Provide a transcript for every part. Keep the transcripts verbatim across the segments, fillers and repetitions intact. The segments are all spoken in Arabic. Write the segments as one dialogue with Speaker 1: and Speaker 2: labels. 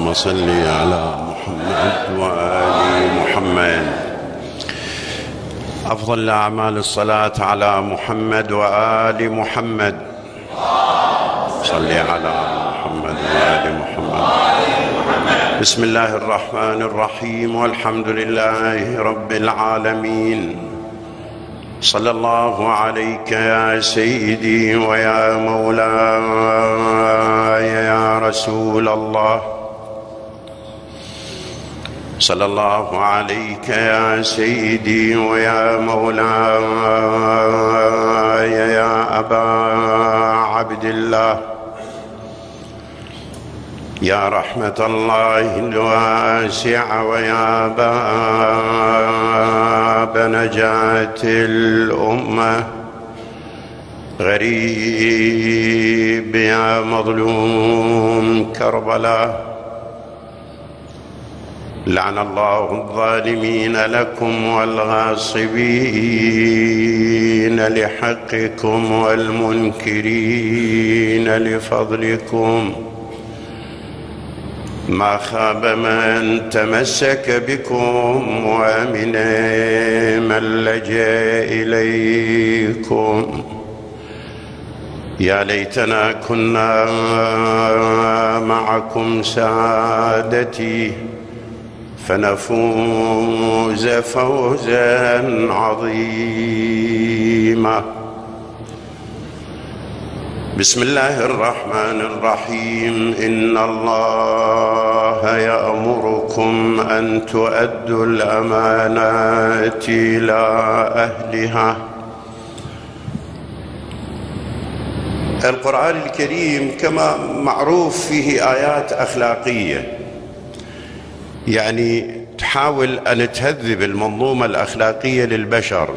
Speaker 1: اللهم صل على محمد وآل محمد. أفضل الأعمال الصلاة على محمد وآل محمد. صل على محمد وآل محمد. بسم الله الرحمن الرحيم، والحمد لله رب العالمين. صلى الله عليك يا سيدي ويا مولاي يا رسول الله. صلى الله عليك يا سيدي ويا مولاي يا أبا عبد الله، يا رحمة الله الواسعة ويا باب نجاة الأمة، غريب يا مظلوم كربلاء. لعن الله الظالمين لكم والغاصبين لحقكم والمنكرين لفضلكم. ما خاب من تمسك بكم ومن من لجأ إليكم. يا ليتنا كنا معكم سادتي فنفوز فوزا عظيما. بسم الله الرحمن الرحيم. إن الله يأمركم أن تؤدوا الأمانات إلى أهلها. القرآن الكريم كما معروف فيه آيات أخلاقية، يعني تحاول أن تهذب المنظومة الأخلاقية للبشر.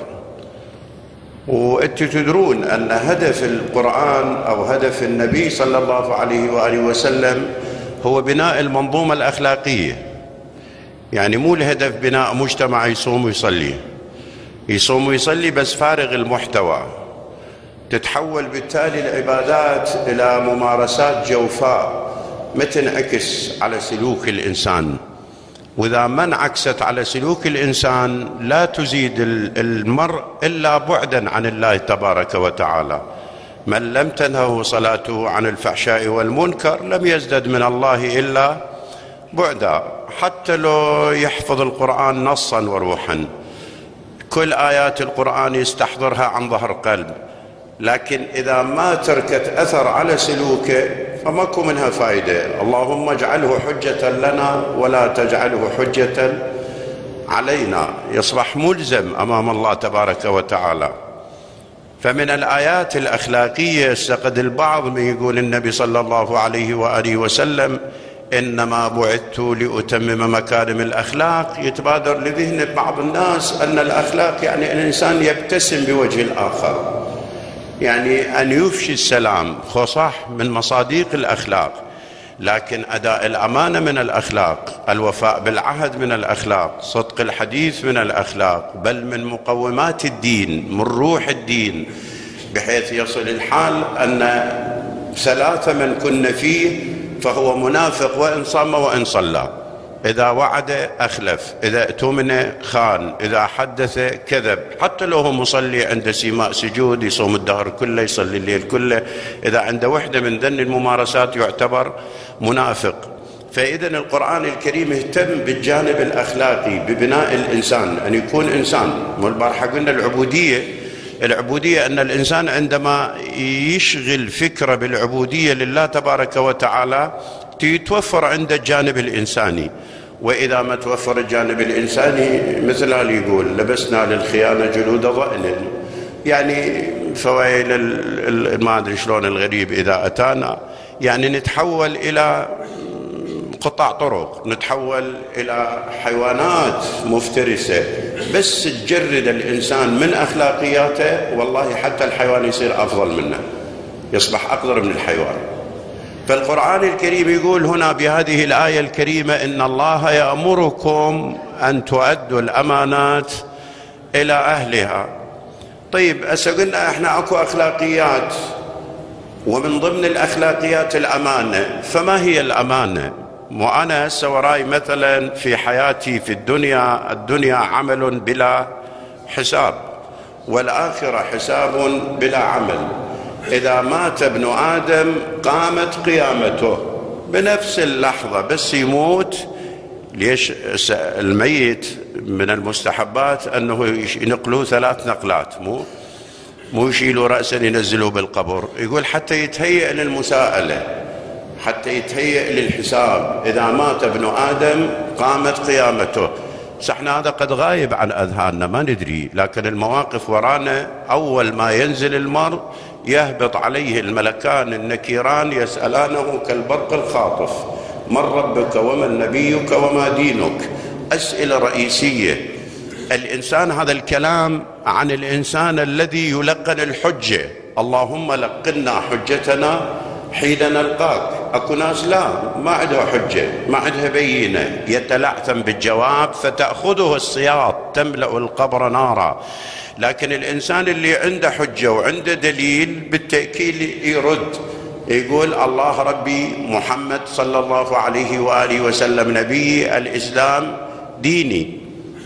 Speaker 1: وأنتم تدرون أن هدف القرآن أو هدف النبي صلى الله عليه وآله وسلم هو بناء المنظومة الأخلاقية. يعني مو الهدف بناء مجتمع يصوم ويصلي يصوم ويصلي بس فارغ المحتوى، تتحول بالتالي العبادات إلى ممارسات جوفاء ما تنعكس على سلوك الإنسان. وإذا ما انعكست على سلوك الإنسان لا تزيد المرء إلا بعدا عن الله تبارك وتعالى. من لم تنهه صلاته عن الفحشاء والمنكر لم يزدد من الله إلا بعدا. حتى لو يحفظ القرآن نصا وروحا، كل آيات القرآن يستحضرها عن ظهر قلب، لكن إذا ما تركت أثر على سلوكه فماكو منها فائدة. اللهم اجعله حجة لنا ولا تجعله حجة علينا، يصبح ملزم أمام الله تبارك وتعالى. فمن الآيات الأخلاقية استقد البعض من يقول النبي صلى الله عليه وآله وسلم إنما بعثت لأتمم مكارم الأخلاق. يتبادر لذهن بعض الناس أن الأخلاق يعني الإنسان يبتسم بوجه الآخر، يعني أن يفشي السلام، صح من مصادق الأخلاق. لكن أداء الأمانة من الأخلاق، الوفاء بالعهد من الأخلاق، صدق الحديث من الأخلاق، بل من مقومات الدين، من روح الدين، بحيث يصل الحال أن ثلاثة من كن فيه فهو منافق وإن صام وإن صلى. إذا وعد أخلف، إذا اؤتمن خان، إذا حدث كذب. حتى لو هو مصلي عند سيماء سجود، يصوم الدهر كله، يصلي الليل كله، إذا عنده وحدة من ذن الممارسات يعتبر منافق. فإذا القرآن الكريم اهتم بالجانب الأخلاقي ببناء الإنسان، أن يكون إنسان. والبارحة قلنا العبودية العبودية أن الإنسان عندما يشغل فكرة بالعبودية لله تبارك وتعالى يتوفر عند الجانب الإنساني. وإذا ما توفر الجانب الإنساني مثل هذا يقول لبسنا للخيانة جلود ضأن، يعني فويل ما أدري شلون الغريب إذا أتانا، يعني نتحول إلى قطع طرق، نتحول إلى حيوانات مفترسة. بس تجرد الإنسان من أخلاقياته والله حتى الحيوان يصير أفضل منه، يصبح أقدر من الحيوان. فالقرآن الكريم يقول هنا بهذه الآية الكريمة إن الله يأمركم أن تؤدوا الأمانات إلى أهلها. طيب هسه قلنا احنا اكو أخلاقيات، ومن ضمن الأخلاقيات الأمانة. فما هي الأمانة؟ مو أنا هسه وراي مثلا في حياتي في الدنيا، الدنيا عمل بلا حساب، والآخرة حساب بلا عمل. إذا مات ابن آدم قامت قيامته بنفس اللحظة، بس يموت. ليش الميت من المستحبات أنه ينقلوه ثلاث نقلات، مو مو يشيلوا رأسا ينزلوه بالقبر، يقول حتى يتهيئ للمساءلة، حتى يتهيئ للحساب. إذا مات ابن آدم قامت قيامته. صحنا هذا قد غايب عن أذهاننا ما ندري، لكن المواقف ورانا. أول ما ينزل المرء يهبط عليه الملكان النكيران يسألانه كالبرق الخاطف: من ربك ومن نبيك وما دينك؟ أسئلة رئيسية. الإنسان، هذا الكلام عن الإنسان الذي يلقن الحجة: اللهم لقنا حجتنا حين نلقاك. أكو ناس لا، ما عندها حجة، ما عندها بينة، يتلعثم بالجواب فتأخذه الصياط تملأ القبر نارا. لكن الإنسان اللي عنده حجة وعنده دليل بالتأكيد يرد، يقول: الله ربي، محمد صلى الله عليه وآله وسلم نبي، الإسلام ديني.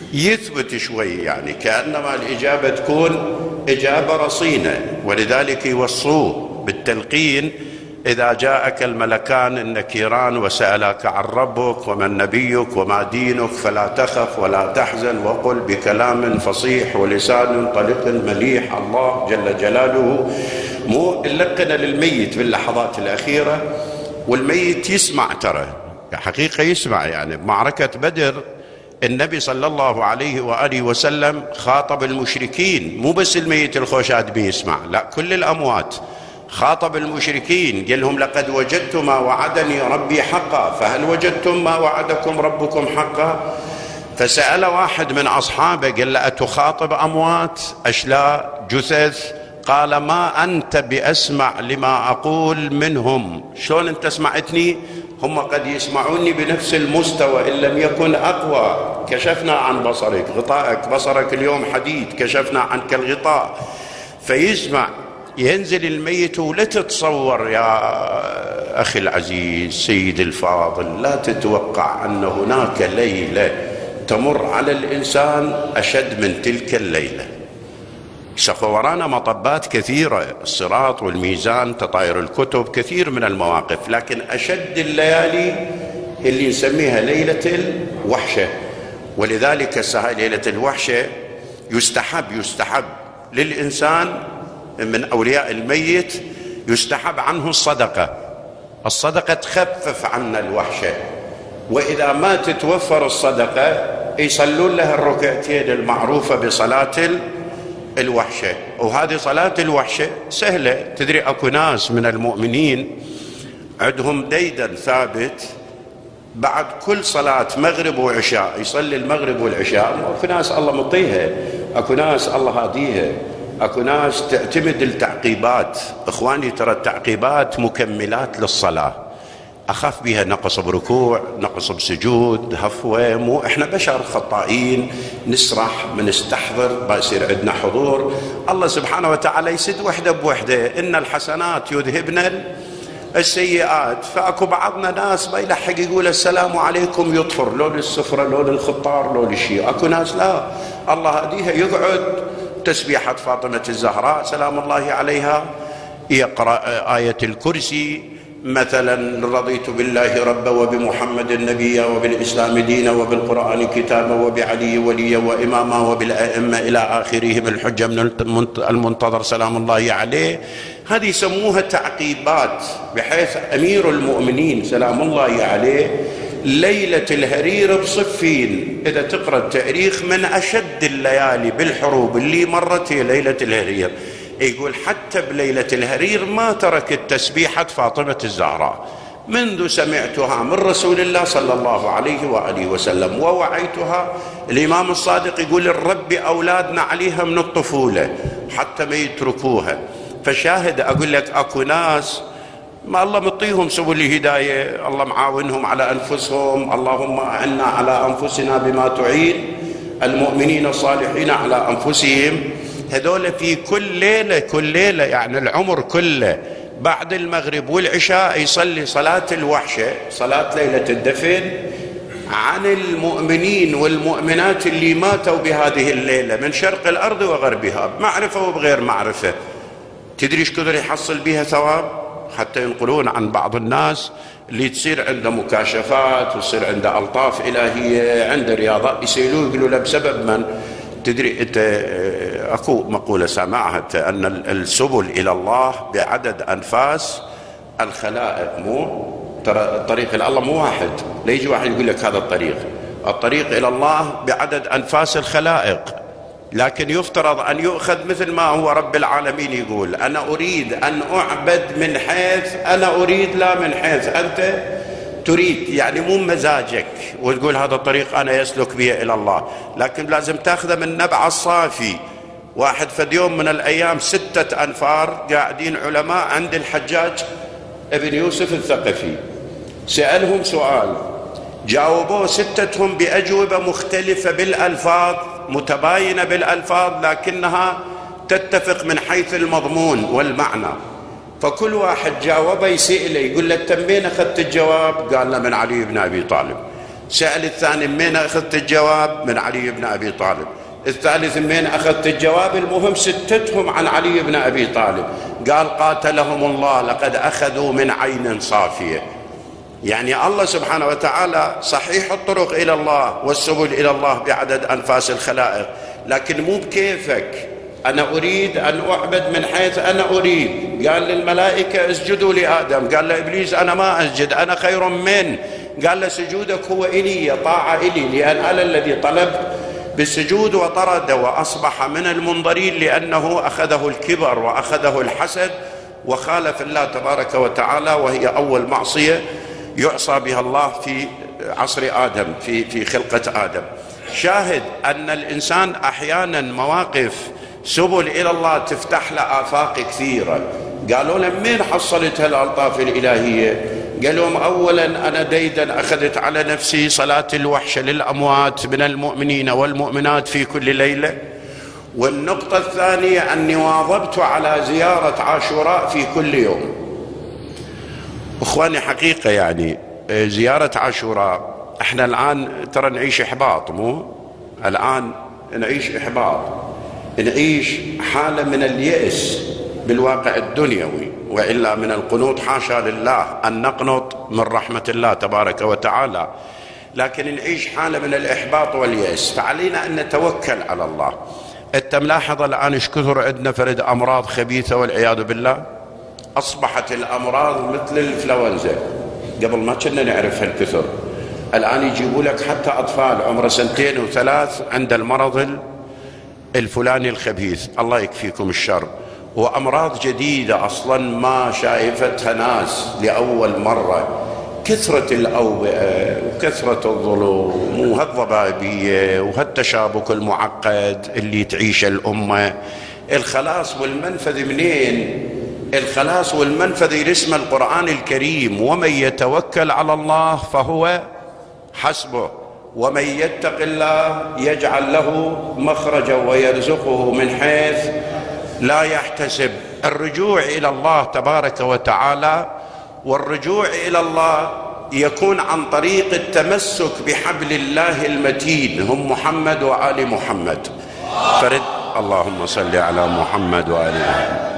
Speaker 1: يثبت شوي، يعني كأنما الإجابة تكون إجابة رصينة. ولذلك يوصوه بالتلقين: إذا جاءك الملكان النكيران وسألك عن ربك ومن نبيك وما دينك فلا تخف ولا تحزن وقل بكلام فصيح ولسان طلق مليح. الله جل جلاله مو لقنا للميت باللحظات الأخيرة، والميت يسمع، ترى حقيقة يسمع. يعني بمعركة بدر النبي صلى الله عليه وآله وسلم خاطب المشركين، مو بس الميت الخوشاد بيسمع، لا، كل الأموات. خاطب المشركين قال لهم: لقد وجدت ما وعدني ربي حقا، فهل وجدتم ما وعدكم ربكم حقا؟ فسأل واحد من أصحابه قال له: أتخاطب أموات أشلاء جثث؟ قال: ما أنت بأسمع لما أقول منهم. شلون أنت سمعتني؟ هم قد يسمعوني بنفس المستوى إن لم يكن أقوى. كشفنا عن بصرك، غطائك بصرك اليوم حديد، كشفنا عنك الغطاء. فيسمع. ينزل الميت. ولا تتصور يا أخي العزيز سيد الفاضل، لا تتوقع أن هناك ليلة تمر على الإنسان أشد من تلك الليلة. سوف ورانا مطبات كثيرة، الصراط والميزان، تطاير الكتب، كثير من المواقف، لكن أشد الليالي اللي نسميها ليلة الوحشة. ولذلك ليلة الوحشة يستحب يستحب للإنسان من أولياء الميت، يستحب عنه الصدقة. الصدقة تخفف عنا الوحشة. وإذا ما تتوفر الصدقة يصلون لها الركعتين المعروفة بصلاة الوحشة. وهذه صلاة الوحشة سهلة. تدري أكو ناس من المؤمنين عندهم ديدن ثابت بعد كل صلاة مغرب وعشاء يصلي المغرب والعشاء. أكو ناس الله مطيها، أكو ناس الله هاديها، أكو ناس تعتمد التعقيبات. إخواني ترى التعقيبات مكملات للصلاة. أخاف بها نقص بركوع، نقص بسجود، هفوة. مو إحنا بشر خطائين، نسرح، منستحضر، بيصير عندنا حضور. الله سبحانه وتعالى يسد وحدة بوحدة: إن الحسنات يذهبن السيئات. فأكو بعضنا ناس ما يلحق يقول السلام عليكم يطفر، لون السفرة، لون الخطار، لون الشيء. أكو ناس لا، الله هديها يقعد تسبيحة فاطمة الزهراء سلام الله عليها، يقرأ آية الكرسي مثلا: رضيت بالله ربا وبمحمد نبيا وبالإسلام دينا وبالقرآن كتابا وبعلي وليا وإماما وبالأئمة إلى آخرهم الحجة من المنتظر سلام الله عليه. هذه يسموها تعقيبات، بحيث أمير المؤمنين سلام الله عليه ليلة الهرير بصفين. إذا تقرأ التاريخ من أشد الليالي بالحروب اللي مرت هي ليلة الهرير. يقول حتى بليلة الهرير ما تركت تسبيحة فاطمة الزهراء منذ سمعتها من رسول الله صلى الله عليه وآله وسلم ووعيتها. الإمام الصادق يقول: الرب أولادنا عليها من الطفولة حتى ما يتركوها. فشاهد أقول لك أكو ناس ما الله مطيهم سبل الهداية، الله معاونهم على أنفسهم. اللهم أعنا على أنفسنا بما تعين المؤمنين الصالحين على أنفسهم. هذول في كل ليلة كل ليلة يعني العمر كله بعد المغرب والعشاء يصلي صلاة الوحشة، صلاة ليلة الدفن، عن المؤمنين والمؤمنات اللي ماتوا بهذه الليلة من شرق الأرض وغربها، بمعرفة وبغير معرفة. تدري ايش كثر يحصل بها ثواب؟ حتى ينقلون عن بعض الناس اللي تصير عنده مكاشفات وتصير عنده ألطاف إلهية، عنده رياضات، يسألوه يقولوا له بسبب من؟ تدري انت اكو مقولة سمعها ان السبل الى الله بعدد انفاس الخلائق، مو ترى الطريق الى الله مو واحد، لا يجي واحد يقول لك هذا الطريق، الطريق الى الله بعدد انفاس الخلائق، لكن يفترض ان يؤخذ مثل ما هو رب العالمين يقول انا اريد ان اعبد من حيث انا اريد لا من حيث انت تريد، يعني مو مزاجك وتقول هذا الطريق أنا يسلك به إلى الله، لكن لازم تأخذه من نبع الصافي. واحد فد يوم من الأيام ستة أنفار قاعدين علماء عند الحجاج ابن يوسف الثقفي، سألهم سؤال جاوبوه ستتهم بأجوبة مختلفة بالألفاظ، متباينة بالألفاظ لكنها تتفق من حيث المضمون والمعنى. فكل واحد جاوبه يسأله يقول له تمين أخذت الجواب؟ قال له من علي بن أبي طالب. سأل الثاني من أخذت الجواب؟ من علي بن أبي طالب. الثالث من أخذت الجواب؟ المهم ستتهم عن علي بن أبي طالب. قال قاتلهم الله لقد أخذوا من عين صافية. يعني الله سبحانه وتعالى صحيح الطرق إلى الله والسبل إلى الله بعدد أنفاس الخلائق، لكن مو بكيفك. أنا أريد أن أعبد من حيث أنا أريد. قال للملائكة اسجدوا لآدم، قال لإبليس أنا ما أسجد أنا خير منه، قال له سجودك هو إلي طاعة إلي، لأن أنا الذي طلبت بالسجود وطرد وأصبح من المنظرين لأنه أخذه الكبر وأخذه الحسد وخالف الله تبارك وتعالى، وهي أول معصية يعصى بها الله في عصر آدم في في خلقة آدم. شاهد أن الإنسان أحيانا مواقف سبل إلى الله تفتح له آفاق كثيرة. قالوا له من حصلت هالألطاف الإلهية؟ قال لهم أولا أنا ديدا أخذت على نفسي صلاة الوحشة للأموات من المؤمنين والمؤمنات في كل ليلة، والنقطة الثانية أني واظبت على زيارة عاشوراء في كل يوم. أخواني حقيقة يعني زيارة عاشوراء احنا الآن ترى نعيش إحباط، مو الآن نعيش إحباط، نعيش حالة من اليأس بالواقع الدنيوي، وإلا من القنوط حاشا لله أن نقنط من رحمة الله تبارك وتعالى، لكن نعيش حالة من الإحباط واليأس. فعلينا أن نتوكل على الله. أنت ملاحظ الآن إيش كثر عندنا فرد أمراض خبيثة والعياذ بالله؟ أصبحت الأمراض مثل الإنفلونزا، قبل ما كنا نعرف هالكثر، الآن يجيبوا لك حتى أطفال عمره سنتين وثلاث عند المرض الفلاني الخبيث، الله يكفيكم الشر. وأمراض جديدة أصلا ما شايفتها ناس لأول مرة، كثرة الأوبئة وكثرة الظلم وهالضبابية وهالتشابك المعقد اللي تعيش الأمة. الخلاص والمنفذ منين؟ الخلاص والمنفذ يرسم القرآن الكريم: ومن يتوكل على الله فهو حسبه ومن يتق الله يجعل له مخرجا ويرزقه من حيث لا يحتسب. الرجوع إلى الله تبارك وتعالى، والرجوع إلى الله يكون عن طريق التمسك بحبل الله المتين هم محمد وآل محمد. فرد اللهم صل على محمد وآل محمد.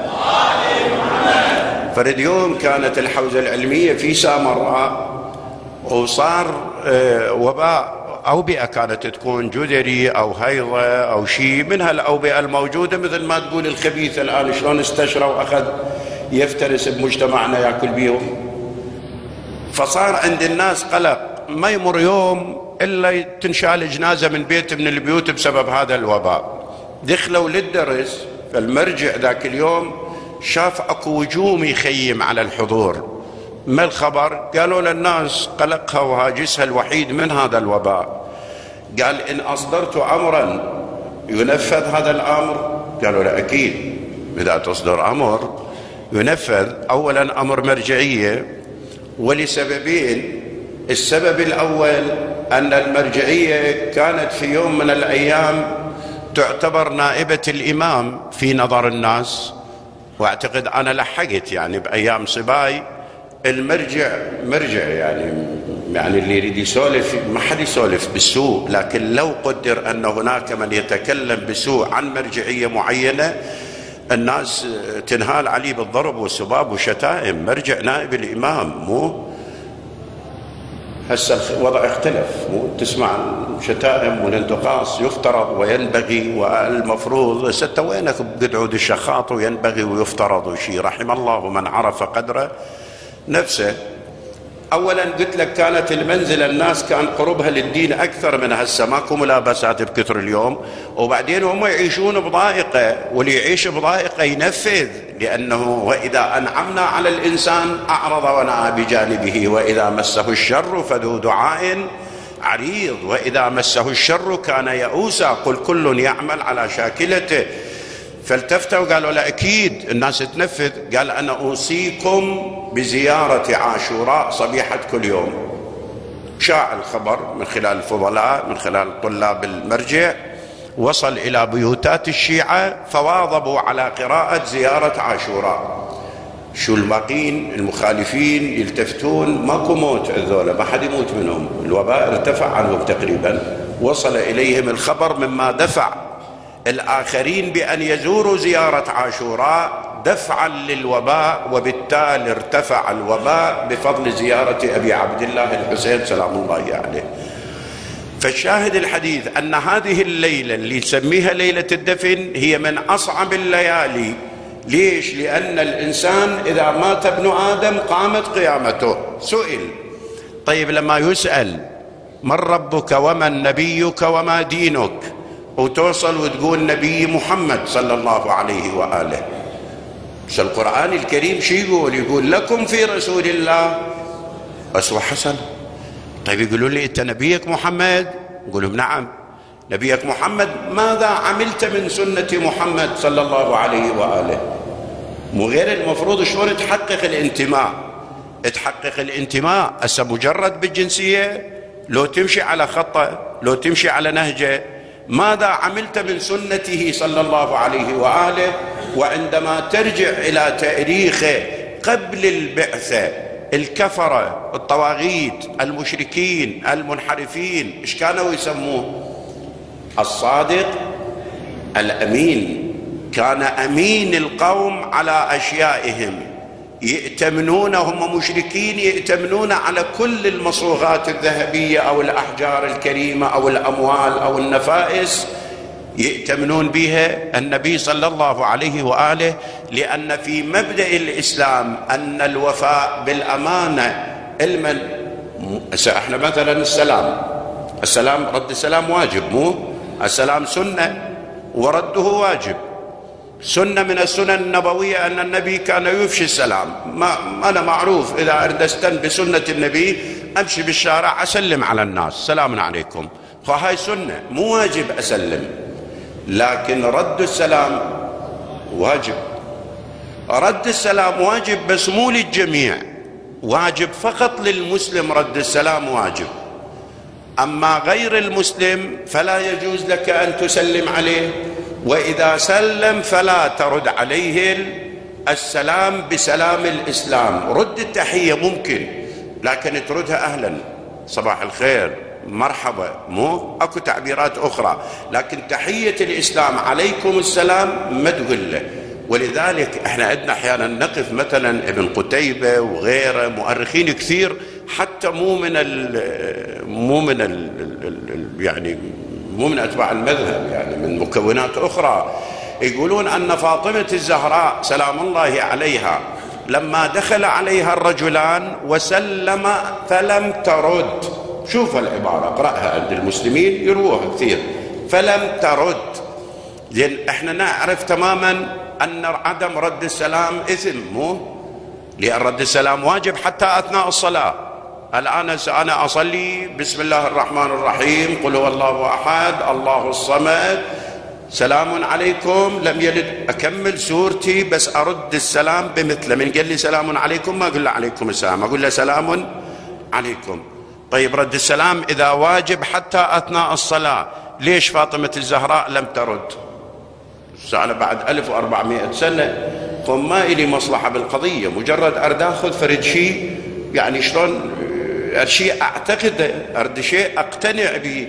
Speaker 1: فرد يوم كانت الحوزة العلمية في سامراء وصار وباء أوبئة، كانت تكون جدري أو هيضة أو شيء من هالأوبئة الموجودة، مثل ما تقول الخبيث الآن شلون استشرى وأخذ يفترس بمجتمعنا يأكل بيهم. فصار عند الناس قلق، ما يمر يوم إلا تنشال جنازة من بيت من البيوت بسبب هذا الوباء. دخلوا للدرس، فالمرجع ذاك اليوم شاف أكو وجوم يخيم على الحضور. ما الخبر؟ قالوا للناس قلقها وهاجسها الوحيد من هذا الوباء. قال إن أصدرت أمرا ينفذ هذا الأمر؟ قالوا لا أكيد، إذا تصدر أمر ينفذ. أولا أمر مرجعية، ولسببين. السبب الأول أن المرجعية كانت في يوم من الأيام تعتبر نائبة الإمام في نظر الناس، واعتقد انا لحقت يعني بايام صباي المرجع مرجع يعني يعني اللي يريد يسولف ما حد يسولف بالسوء، لكن لو قدر ان هناك من يتكلم بسوء عن مرجعيه معينه الناس تنهال عليه بالضرب والسباب والشتائم. مرجع نائب الامام، مو هسه الوضع اختلف، مو تسمع شتائم والانتقاص يفترض وينبغي والمفروض. ستة وينك بقعود الشخاط وينبغي ويفترض وشي. رحم الله من عرف قدر نفسه. اولا قلت لك كانت المنزله الناس كان قربها للدين اكثر من هسه، ماكو ملابسات بكثر اليوم. وبعدين هم يعيشون بضائقه، واللي يعيش بضائقه ينفذ، لانه واذا انعمنا على الانسان اعرض ونأى بجانبه واذا مسه الشر فذو دعاء عريض واذا مسه الشر كان يئوسا قل كل يعمل على شاكلته. فالتفتوا وقالوا لا اكيد الناس تنفذ. قال انا اوصيكم بزياره عاشوراء صبيحه كل يوم. شاع الخبر من خلال الفضلاء من خلال طلاب المرجع، وصل الى بيوتات الشيعه فواظبوا على قراءه زياره عاشوراء. شو الباقين المخالفين يلتفتون ماكو موت، الذولا ما حد يموت منهم، الوباء ارتفع عنهم تقريبا. وصل اليهم الخبر مما دفع الآخرين بأن يزوروا زيارة عاشوراء دفعا للوباء، وبالتالي ارتفع الوباء بفضل زيارة أبي عبد الله الحسين سلام الله عليه. فالشاهد الحديث أن هذه الليلة اللي نسميها ليلة الدفن هي من أصعب الليالي. ليش؟ لأن الإنسان إذا مات ابن آدم قامت قيامته. سئل طيب لما يسأل من ربك ومن نبيك وما دينك، وتوصل وتقول نبي محمد صلى الله عليه وآله. بس القرآن الكريم شي يقول؟ يقول لكم في رسول الله أسوة حسنة. طيب يقولوا لي أنت نبيك محمد؟ نقول لهم نعم نبيك محمد. ماذا عملت من سنة محمد صلى الله عليه وآله؟ مو غير المفروض شلون تحقق الانتماء؟ تحقق الانتماء هسه مجرد بالجنسية؟ لو تمشي على خطه، لو تمشي على نهجه. ماذا عملت من سنته صلى الله عليه وآله؟ وعندما ترجع إلى تاريخه قبل البعثة، الكفرة الطواغيت المشركين المنحرفين ايش كانوا يسموه؟ الصادق الأمين. كان أمين القوم على أشيائهم، يأتمنون، هم مشركين يأتمنون على كل المصوغات الذهبية أو الأحجار الكريمة أو الأموال أو النفائس، يأتمنون بها النبي صلى الله عليه وآله، لأن في مبدأ الإسلام أن الوفاء بالأمانة. المن احنا مثلا السلام السلام رد السلام واجب، مو السلام سنة ورده واجب. سنة من السنن النبوية أن النبي كان يفشي السلام. ما أنا معروف إذا أريد أستن بسنة النبي أمشي بالشارع أسلم على الناس سلام عليكم، فهاي سنة مو واجب أسلم. لكن رد السلام واجب. رد السلام واجب بس مو للجميع، واجب فقط للمسلم. رد السلام واجب، أما غير المسلم فلا يجوز لك أن تسلم عليه، وإذا سلم فلا ترد عليه السلام بسلام الإسلام. رد التحية ممكن، لكن تردها أهلا صباح الخير مرحبا، مو أكو تعبيرات أخرى. لكن تحية الإسلام عليكم السلام ما تقول له. ولذلك احنا عندنا احيانا نقف مثلا ابن قتيبة وغيره مؤرخين كثير، حتى مو من ال مو من ال يعني مو من أتباع المذهب، يعني من مكونات أخرى، يقولون أن فاطمة الزهراء سلام الله عليها لما دخل عليها الرجلان وسلم فلم ترد. شوف العبارة اقرأها عند المسلمين يروها كثير، فلم ترد. لأن احنا نعرف تماما أن عدم رد السلام إثم، مو لأن رد السلام واجب حتى أثناء الصلاة. الآن أنا أصلي بسم الله الرحمن الرحيم قل هو الله أحد الله الصمد سلام عليكم لم يلد، أكمل سورتي بس أرد السلام بمثله. من قال لي سلام عليكم ما أقول له عليكم السلام، أقول له سلام عليكم. طيب رد السلام إذا واجب حتى أثناء الصلاة، ليش فاطمة الزهراء لم ترد؟ سأل بعد ألف وأربعمائة سنة. يقوم ما إلي مصلحة بالقضية، مجرد أرد أخذ فرد شيء، يعني شلون شيء أعتقده، أرد شيء أقتنع به.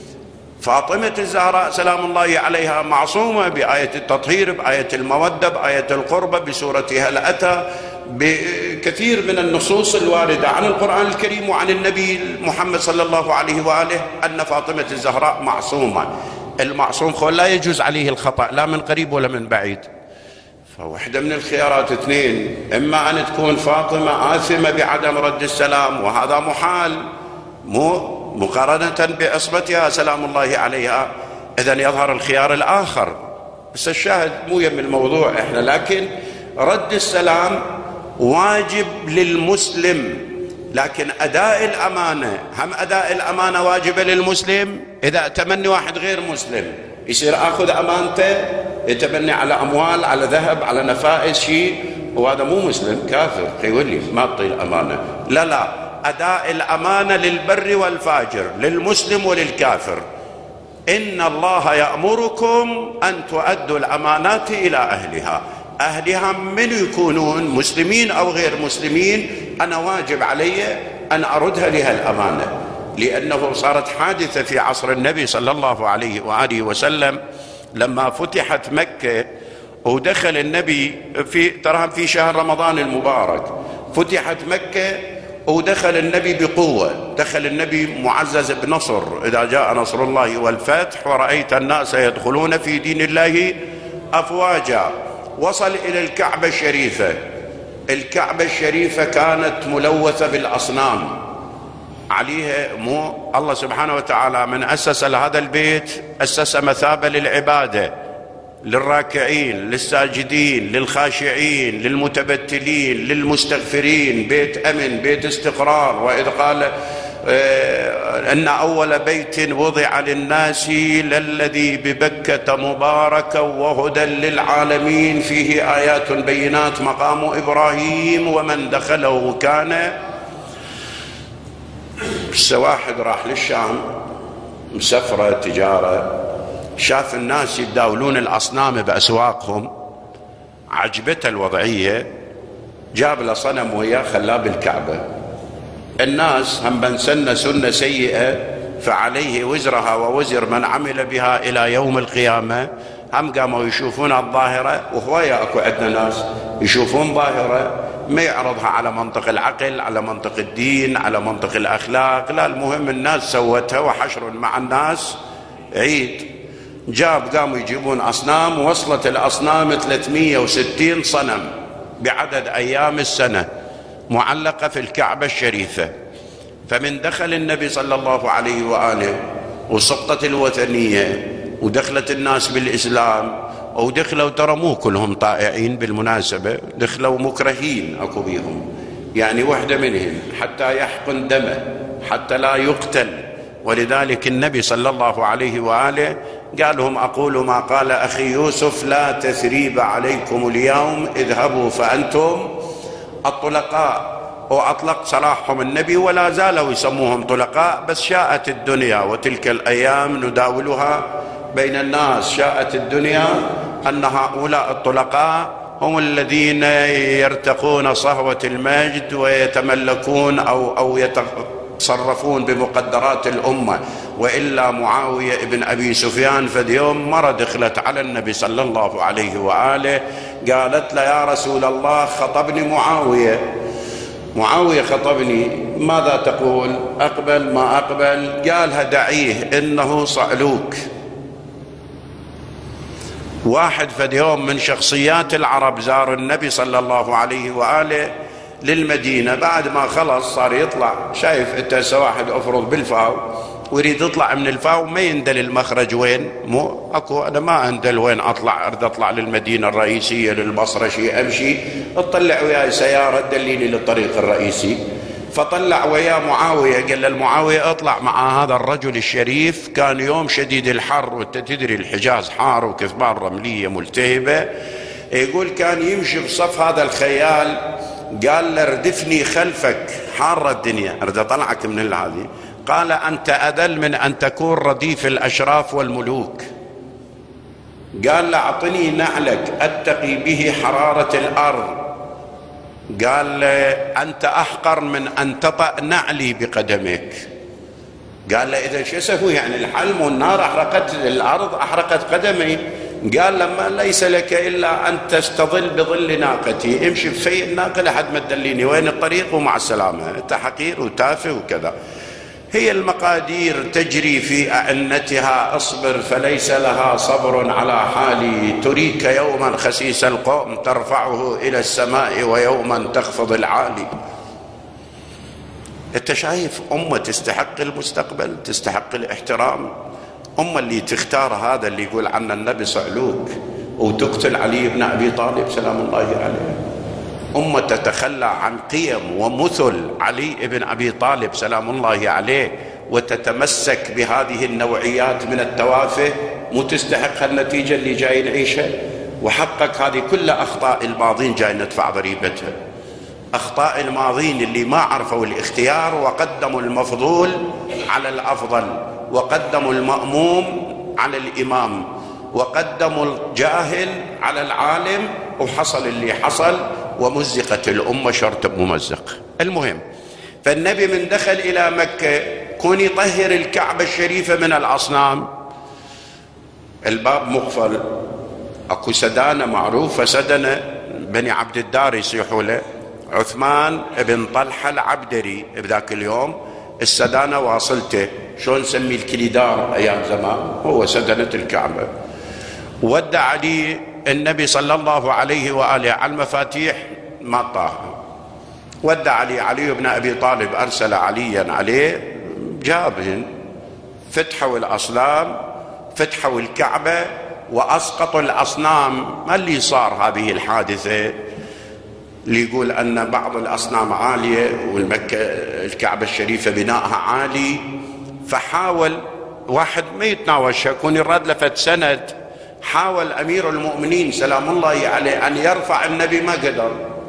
Speaker 1: فاطمة الزهراء سلام الله عليها معصومة بآية التطهير، بآية المودة، بآية القربة، بسورة هل أتى، بكثير من النصوص الواردة عن القرآن الكريم وعن النبي محمد صلى الله عليه وآله أن فاطمة الزهراء معصومة. المعصوم خول لا يجوز عليه الخطأ لا من قريب ولا من بعيد. فوحدة من الخيارات اثنين، إما أن تكون فاطمة آثمة بعدم رد السلام، وهذا محال مو مقارنة بعصمتها سلام الله عليها، إذن يظهر الخيار الآخر. بس الشاهد مو يم الموضوع إحنا، لكن رد السلام واجب للمسلم، لكن أداء الأمانة هم أداء الأمانة واجبة للمسلم. إذا أتمني واحد غير مسلم يصير أخذ أمانته، يتمني على أموال، على ذهب، على نفائس شيء، وهذا مو مسلم، كافر، يقول ما تعطي الأمانة. لا لا، أداء الأمانة للبر والفاجر، للمسلم وللكافر. إن الله يأمركم أن تؤدوا الأمانات إلى أهلها. أهلها من يكونون مسلمين أو غير مسلمين، أنا واجب علي أن أردها لها الأمانة، لأنه صارت حادثة في عصر النبي صلى الله عليه وآله وسلم لما فتحت مكة ودخل النبي في تراهم في شهر رمضان المبارك، فتحت مكة ودخل النبي بقوة، دخل النبي معزز بنصر، إذا جاء نصر الله والفتح ورأيت الناس يدخلون في دين الله أفواجا. وصل إلى الكعبة الشريفة. الكعبة الشريفة كانت ملوثة بالأصنام عليها، مو الله سبحانه وتعالى من أسس لهذا البيت أسس مثابة للعبادة، للراكعين، للساجدين، للخاشعين، للمتبتلين، للمستغفرين، بيت أمن، بيت استقرار. وإذ قال أن أول بيت وضع للناس للذي ببكة مباركا وهدى للعالمين فيه آيات بينات مقام إبراهيم ومن دخله كان. بس واحد راح للشام مسافرة تجارة، شاف الناس يتداولون الأصنام بأسواقهم، عجبته الوضعية، جاب له صنم وياه خلاه بالكعبة. الناس هم من سن سنة سيئة فعليه وزرها ووزر من عمل بها إلى يوم القيامة. هم قاموا يشوفون الظاهرة، وهواية أكو عندنا ناس يشوفون ظاهرة ما يعرضها على منطق العقل، على منطق الدين، على منطق الأخلاق، لا، المهم الناس سوتها وحشر مع الناس عيد. جاب قاموا يجيبون أصنام، وصلت الأصنام ثلاثمئة وستين صنم بعدد أيام السنة معلقة في الكعبة الشريفة. فمن دخل النبي صلى الله عليه وآله وسقطت الوثنية ودخلت الناس بالإسلام، ودخلوا ترى مو كلهم طائعين بالمناسبة، دخلوا مكرهين أكو بيهم، يعني وحدة منهم حتى يحقن دمه حتى لا يقتل. ولذلك النبي صلى الله عليه وآله قال لهم أقول ما قال أخي يوسف لا تثريب عليكم اليوم اذهبوا فأنتم الطلقاء. وأطلق سراحهم النبي ولا زالوا يسموهم طلقاء، بس شاءت الدنيا وتلك الأيام نداولها بين الناس، شاءت الدنيا أن هؤلاء الطلقاء هم الذين يرتقون صهوة المجد ويتملكون أو, أو يتصرفون بمقدرات الأمة. وإلا معاوية ابن أبي سفيان فد يوم مرة دخلت على النبي صلى الله عليه وآله قالت له يا رسول الله خطبني معاوية، معاوية خطبني، ماذا تقول؟ أقبل ما أقبل؟ قالها دعيه إنه صعلوك. واحد فد يوم من شخصيات العرب زار النبي صلى الله عليه وآله للمدينة، بعد ما خلص صار يطلع، شايف انت واحد افرض بالفاو ويريد يطلع من الفاو ما يندل المخرج وين، مو اكو انا ما اندل وين اطلع، اريد اطلع للمدينة الرئيسية للبصرة شيء امشي، اطلع وياي سيارة تدليني للطريق الرئيسي. فطلع ويا معاوية، قال له المعاوية اطلع مع هذا الرجل الشريف، كان يوم شديد الحر وانت تدري الحجاز حار وكثبان رملية ملتهبة، يقول كان يمشي بصف هذا الخيال، قال له ردفني خلفك حارة الدنيا، اريد اطلعك من هذه. قال انت اذل من ان تكون رديف الاشراف والملوك. قال له أعطني نعلك أتقي به حرارة الأرض. قال له أنت أحقر من أن تطأ نعلي بقدمك. قال له إذا شو أسوي يعني الحلم والنار أحرقت الأرض أحرقت قدمي. قال لما ليس لك إلا أن تستظل بظل ناقتي، امشي في الناقة لحد ما تدليني وين الطريق ومع السلامة، أنت حقير وتافه وكذا. هي المقادير تجري في أعنتها، اصبر فليس لها صبر على حالي، تريك يوما خسيس القوم ترفعه إلى السماء ويوما تخفض العالي. أنت شايف أمة تستحق المستقبل، تستحق الاحترام، أمة اللي تختار هذا اللي يقول عنه النبي صعلوك وتقتل علي بن أبي طالب سلام الله عليه. أمة تتخلى عن قيم ومثل علي بن أبي طالب سلام الله عليه وتتمسك بهذه النوعيات من التوافه، مو تستحق النتيجة اللي جاي نعيشها؟ وحقق هذه كل أخطاء الماضين جاي ندفع ضريبتها. أخطاء الماضين اللي ما عرفوا الاختيار وقدموا المفضول على الأفضل، وقدموا المأموم على الإمام، وقدموا الجاهل على العالم، وحصل اللي حصل ومزقت الأمة شرط ممزق. المهم، فالنبي من دخل إلى مكة كون يطهر الكعبة الشريفة من الأصنام. الباب مقفل، أكو سدانة معروفة، سدنة بني عبد الدار يصيحوا له، عثمان بن طلحة العبدري بذاك اليوم السدانة واصلته، شلون نسمي الكليدار أيام زمان، هو سدنة الكعبة. ودع علي النبي صلى الله عليه وآله على المفاتيح ما طاها. ودع علي علي بن أبي طالب أرسل عليا عليه، جابهن فتحوا الأصنام، فتحوا الكعبة وأسقطوا الأصنام. ما اللي صار هذه الحادثة اللي يقول أن بعض الأصنام عالية والمكة الكعبة الشريفة بناءها عالي، فحاول واحد ما يتناوش يكون يراد لفت سند، حاول أمير المؤمنين سلام الله عليه أن يرفع النبي ما قدر،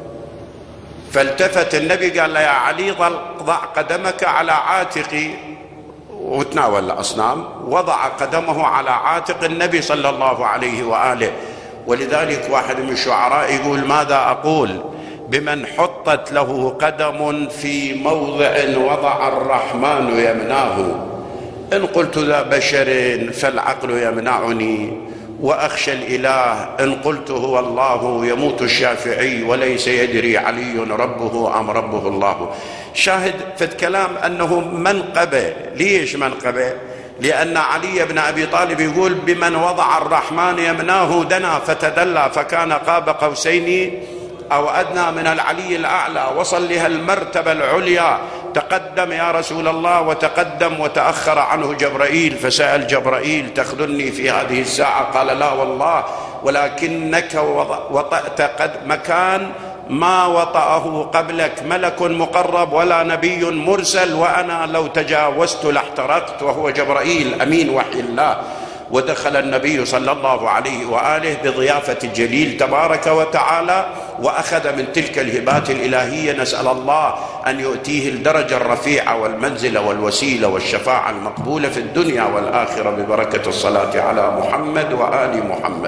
Speaker 1: فالتفت النبي قال له يا علي ضع قدمك على عاتقي، وتناول الأصنام وضع قدمه على عاتق النبي صلى الله عليه وآله. ولذلك واحد من الشعراء يقول ماذا أقول بمن حطت له قدم في موضع وضع الرحمن يمناه، إن قلت ذا بشر فالعقل يمنعني، وأخشى الإله إن قلت هو الله، يموت الشافعي وليس يدري علي ربه أم ربه الله. شاهد في الكلام أنه منقبة. ليش منقبة؟ لأن علي بن أبي طالب يقول بمن وضع الرحمن يمناه دنا فتدلى فكان قاب قوسين أو أدنى من العلي الأعلى، وصل لها المرتبة العليا. تقدم يا رسول الله، وتقدم وتأخر عنه جبرائيل، فسأل جبرائيل تخذلني في هذه الساعة؟ قال لا والله، ولكنك وطأت قد مكان ما وطأه قبلك ملك مقرب ولا نبي مرسل، وأنا لو تجاوزت لاحترقت، وهو جبرائيل أمين وحي الله. ودخل النبي صلى الله عليه وآله بضيافة الجليل تبارك وتعالى، وأخذ من تلك الهبات الإلهية. نسأل الله أن يؤتيه الدرجة الرفيعة والمنزلة والوسيلة والشفاعة المقبولة في الدنيا والآخرة ببركة الصلاة على محمد وآل محمد.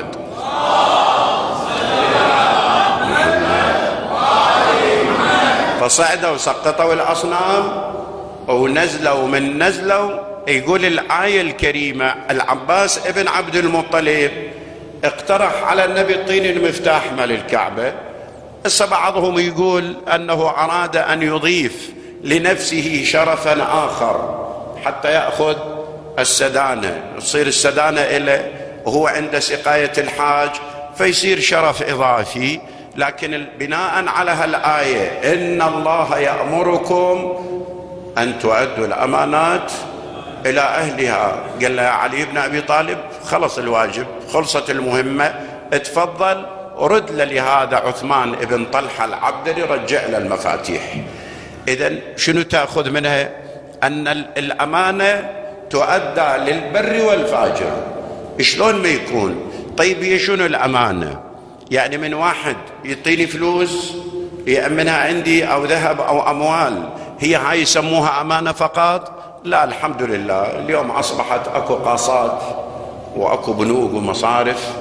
Speaker 1: فصعدوا وسقطوا الأصنام ونزلوا من نزلوا. يقول الآية الكريمة العباس ابن عبد المطلب اقترح على النبي الطين المفتاح مال الكعبة. هسه بعضهم يقول أنه أراد أن يضيف لنفسه شرفا آخر حتى يأخذ السدانة، تصير السدانة إليه وهو عند سقاية الحاج، فيصير شرف إضافي. لكن بناء على هالآية إن الله يأمركم أن تؤدوا الأمانات إلى أهلها، قال له علي بن أبي طالب خلص الواجب، خلصت المهمة، اتفضل رد لهذا عثمان بن طلحة العبدري رجع له المفاتيح. إذن شنو تأخذ منها؟ أن الأمانة تؤدى للبر والفاجر. شلون ما يكون؟ طيب هي شنو الأمانة؟ يعني من واحد يعطيني فلوس يأمنها عندي أو ذهب أو أموال، هي هاي يسموها أمانة فقط؟ لا، الحمد لله اليوم أصبحت أكو قاصات وأكو بنوك ومصارف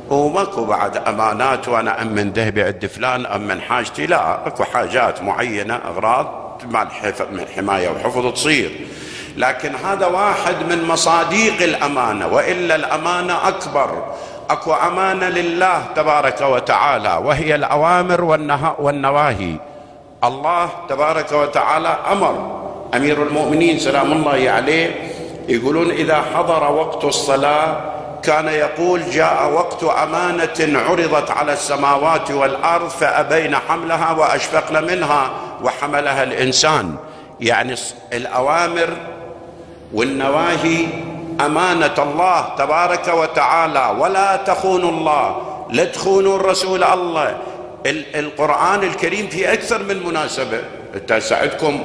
Speaker 1: وماكو بعد أمانات وأنا أمن ذهبي عند فلان أمن حاجتي، لا، أكو حاجات معينة أغراض مع الحماية والحفظ تصير، لكن هذا واحد من مصاديق الأمانة، وإلا الأمانة أكبر. أكو أمانة لله تبارك وتعالى وهي الأوامر والنواهي. الله تبارك وتعالى أمر أمير المؤمنين سلام الله عليه، يقولون إذا حضر وقت الصلاة كان يقول جاء وقت أمانة عرضت على السماوات والأرض فأبين حملها وأشفقن منها وحملها الإنسان. يعني الأوامر والنواهي أمانة الله تبارك وتعالى، ولا تخونوا الله، لا تخونوا الرسول الله. القرآن الكريم في أكثر من مناسبة تساعدكم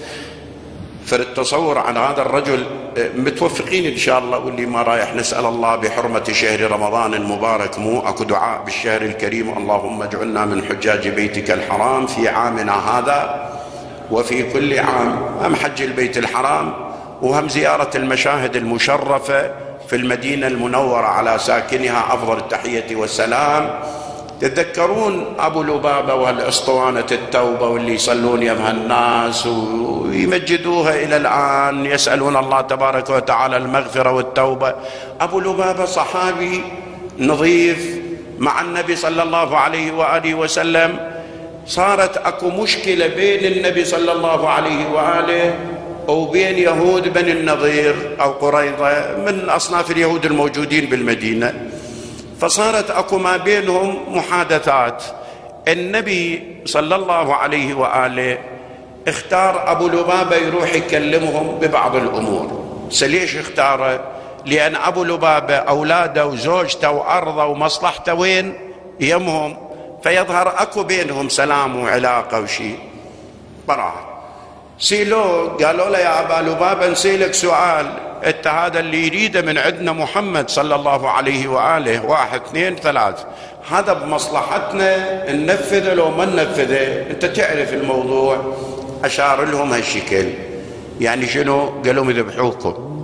Speaker 1: في التصور عن هذا الرجل. متوفقين إن شاء الله، واللي ما رايح نسأل الله بحرمة شهر رمضان المبارك، مو أكو دعاء بالشهر الكريم اللهم اجعلنا من حجاج بيتك الحرام في عامنا هذا وفي كل عام، هم حج البيت الحرام وهم زيارة المشاهد المشرفة في المدينة المنورة على ساكنها أفضل التحية والسلام. تتذكرون أبو لبابة والأسطوانة التوبة واللي يصلون يمها الناس ويمجدوها إلى الآن، يسألون الله تبارك وتعالى المغفرة والتوبة. أبو لبابة صحابي نظيف مع النبي صلى الله عليه وآله وسلم. صارت أكو مشكلة بين النبي صلى الله عليه وآله وبين يهود بني النضير أو قريظة من أصناف اليهود الموجودين بالمدينة، فصارت أكو ما بينهم محادثات. النبي صلى الله عليه وآله اختار أبو لبابة يروح يكلمهم ببعض الأمور. ليش اختاره؟ لأن أبو لبابة أولاده وزوجته وأرضه ومصلحته وين؟ يمهم، فيظهر أكو بينهم سلام وعلاقة وشيء. براحة سيلو قالوا له يا أبا لبابة نسيلك سؤال، انت هذا اللي يريده من عندنا محمد صلى الله عليه وآله واحد اثنين ثلاث، هذا بمصلحتنا ننفذه لو ما ننفذه انت تعرف الموضوع. أشار لهم هالشكل، يعني شنو؟ قالوا يذبحوكم.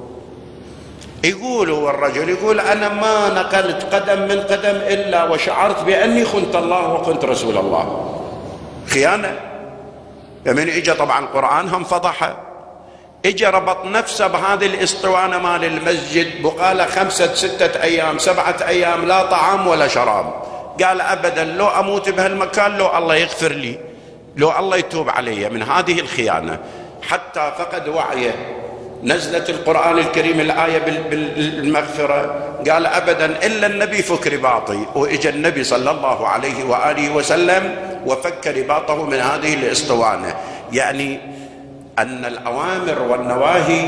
Speaker 1: يقول هو الرجل يقول أنا ما نقلت قدم من قدم إلا وشعرت بأني خنت الله وخنت رسول الله. خيانة. فمن اجى طبعا القرآن هم فضحه، اجى ربط نفسه بهذه الاسطوانة مال المسجد، بقاله خمسة ستة ايام سبعة ايام لا طعام ولا شراب. قال ابدا لو اموت بهالمكان لو الله يغفر لي، لو الله يتوب علي من هذه الخيانة. حتى فقد وعيه، نزلت القرآن الكريم الآية بالمغفرة، قال أبدا إلا النبي فك رباطي، وإجى النبي صلى الله عليه وآله وسلم وفك رباطه من هذه الاسطوانة. يعني أن الأوامر والنواهي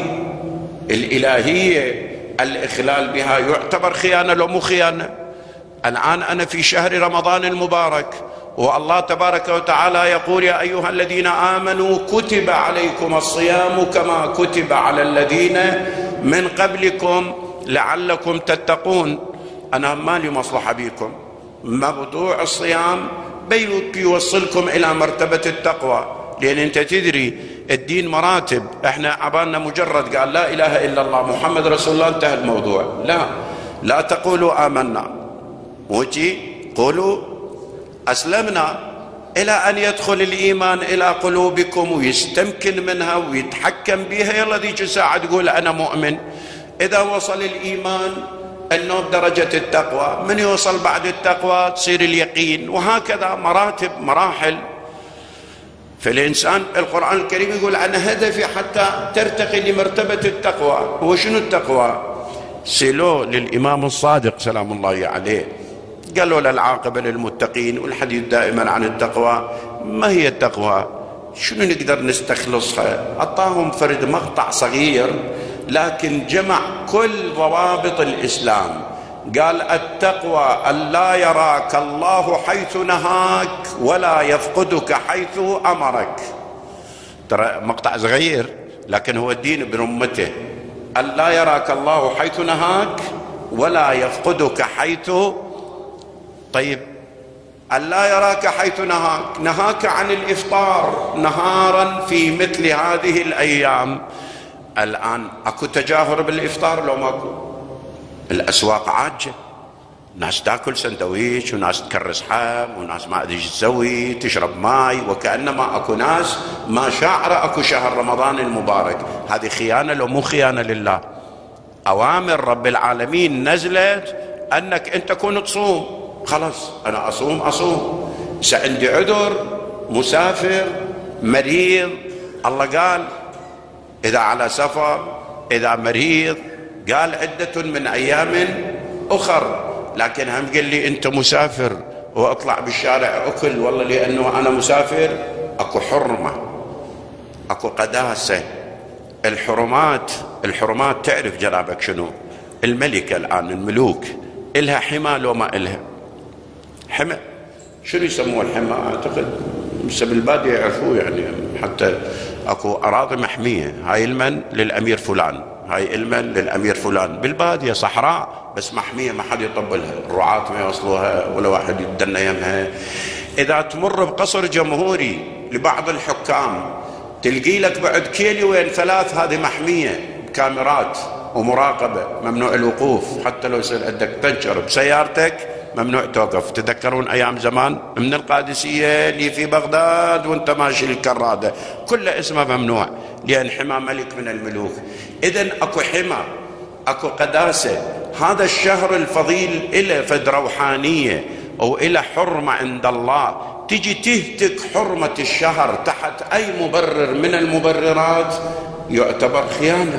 Speaker 1: الإلهية الإخلال بها يعتبر خيانة لو مو خيانة. الآن أنا في شهر رمضان المبارك، والله تبارك وتعالى يقول يا أيها الذين آمنوا كتب عليكم الصيام كما كتب على الذين من قبلكم لعلكم تتقون. أنا ما لي مصلحة بكم، موضوع الصيام بيوصلكم إلى مرتبة التقوى، لأن أنت تدري الدين مراتب. احنا عبالنا مجرد قال لا إله إلا الله محمد رسول الله انتهى الموضوع. لا، لا تقولوا آمنا، وجي قولوا أسلمنا، إلى أن يدخل الإيمان إلى قلوبكم ويستمكن منها ويتحكم بها، يلا ذيك الساعة تقول أنا مؤمن. إذا وصل الإيمان أنه بدرجة التقوى، من يوصل بعد التقوى تصير اليقين، وهكذا مراتب مراحل. فالإنسان القرآن الكريم يقول أنا هدفي حتى ترتقي لمرتبة التقوى. هو شنو التقوى؟ سلو للإمام الصادق سلام الله عليه، قالوا للعاقبة للمتقين، والحديث دائما عن التقوى. ما هي التقوى؟ شنو نقدر نستخلصها؟ أعطاهم فرد مقطع صغير لكن جمع كل ضوابط الإسلام. قال التقوى أن لا يراك الله حيث نهاك ولا يفقدك حيث أمرك. ترى مقطع صغير لكن هو الدين برمته. أن لا يراك الله حيث نهاك ولا يفقدك حيث. طيب أن لا يراك حيث نهاك، نهاك عن الإفطار نهارا في مثل هذه الأيام. الآن أكو تجاهر بالإفطار لو ماكو؟ الأسواق عاجة، ناس تاكل سندويش وناس تكرس حم وناس ما ادري ايش تسوي، تشرب ماي، وكانما اكو ناس ما شاعره اكو شهر رمضان المبارك. هذه خيانه لو مو خيانه لله؟ اوامر رب العالمين نزلت انك انت كن تصوم، خلاص انا اصوم اصوم. عندي عذر، مسافر، مريض، الله قال اذا على سفر، اذا مريض، قال عده من ايام اخر. لكن هم قال لي انت مسافر واطلع بالشارع اكل، والله لانه انا مسافر. اكو حرمه، اكو قداسه. الحرمات الحرمات تعرف جنابك شنو؟ الملكه الان، الملوك الها حمى لو ما الها حمى؟ شنو يسموه الحمى؟ اعتقد بس بالباديه يعرفوه، يعني حتى اكو اراضي محميه، هاي المن للامير فلان، هاي المن للامير فلان، بالباديه صحراء بس محميه ما حد يطبلها، الرعاة ما يوصلوها ولا واحد يدنا يمها. اذا تمر بقصر جمهوري لبعض الحكام تلقي لك بعد كيلوين ثلاث هذه محميه بكاميرات ومراقبه، ممنوع الوقوف، حتى لو يصير عندك تنشر بسيارتك ممنوع توقف. تذكرون ايام زمان من القادسيه اللي في بغداد وانت ماشي الكراده كلها اسمها ممنوع، لان حمى ملك من الملوك. اذن اكو حمى، اكو قداسه. هذا الشهر الفضيل إله فد روحانيه او إله حرمه عند الله، تجي تهتك حرمه الشهر تحت اي مبرر من المبررات يعتبر خيانه.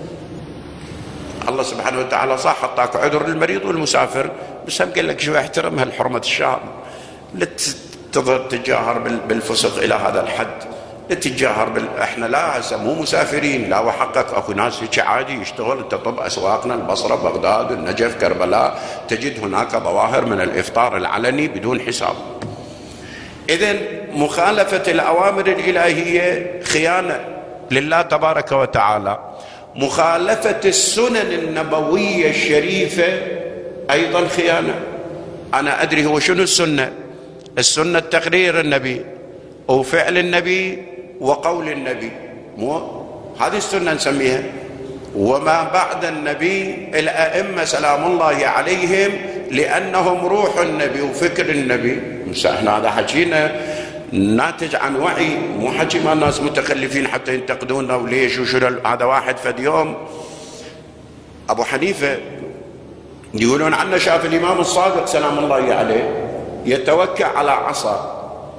Speaker 1: الله سبحانه وتعالى صح حطاك عذر للمريض والمسافر، بس هم قال لك شو احترم هالحرمه الشهر، لا تتجاهر بالفسق الى هذا الحد، لا تتجاهر بال... احنا لا هسه مو مسافرين، لا وحقك اكو ناس هيك عادي يشتغل. انت طب اسواقنا البصره، بغداد، النجف، كربلاء، تجد هناك ظواهر من الافطار العلني بدون حساب. اذن مخالفه الاوامر الالهيه خيانه لله تبارك وتعالى. مخالفه السنن النبويه الشريفه ايضا خيانه. انا ادري هو شنو السنه؟ السنه تقرير النبي وفعل النبي وقول النبي، مو هذه السنه نسميها. وما بعد النبي الائمه سلام الله عليهم لانهم روح النبي وفكر النبي. احنا هذا حكينا ناتج عن وعي، مو حكي ما الناس متخلفين حتى ينتقدونا وليش وشنو. هذا واحد فد يوم ابو حنيفه يقولون عنه شاف الامام الصادق سلام الله عليه يتوكع على عصا،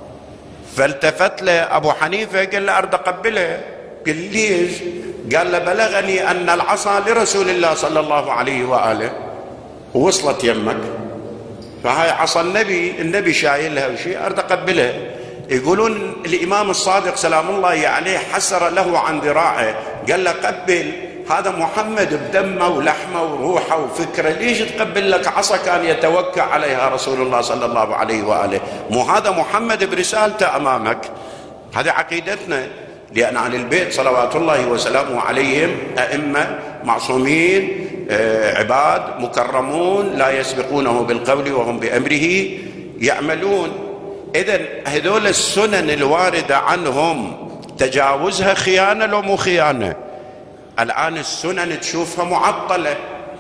Speaker 1: فالتفت له ابو حنيفه قال له ارد اقبله. قال ليش؟ قال له بلغني ان العصا لرسول الله صلى الله عليه واله ووصلت يمك، فهاي عصا النبي، النبي شايلها وشيء ارد اقبلها. يقولون الامام الصادق سلام الله عليه حسر له عن ذراعه، قال له قبل، هذا محمد بدمه ولحمه وروحه وفكره، ليش تقبل لك عصا كان يتوكع عليها رسول الله صلى الله عليه واله؟ مو هذا محمد برسالته امامك؟ هذه عقيدتنا، لان اهل البيت صلوات الله وسلامه عليهم ائمه معصومين، عباد مكرمون لا يسبقونه بالقول وهم بامره يعملون. اذن هذول السنن الوارده عنهم تجاوزها خيانه لو مو خيانه؟ الآن السنن تشوفها معطلة.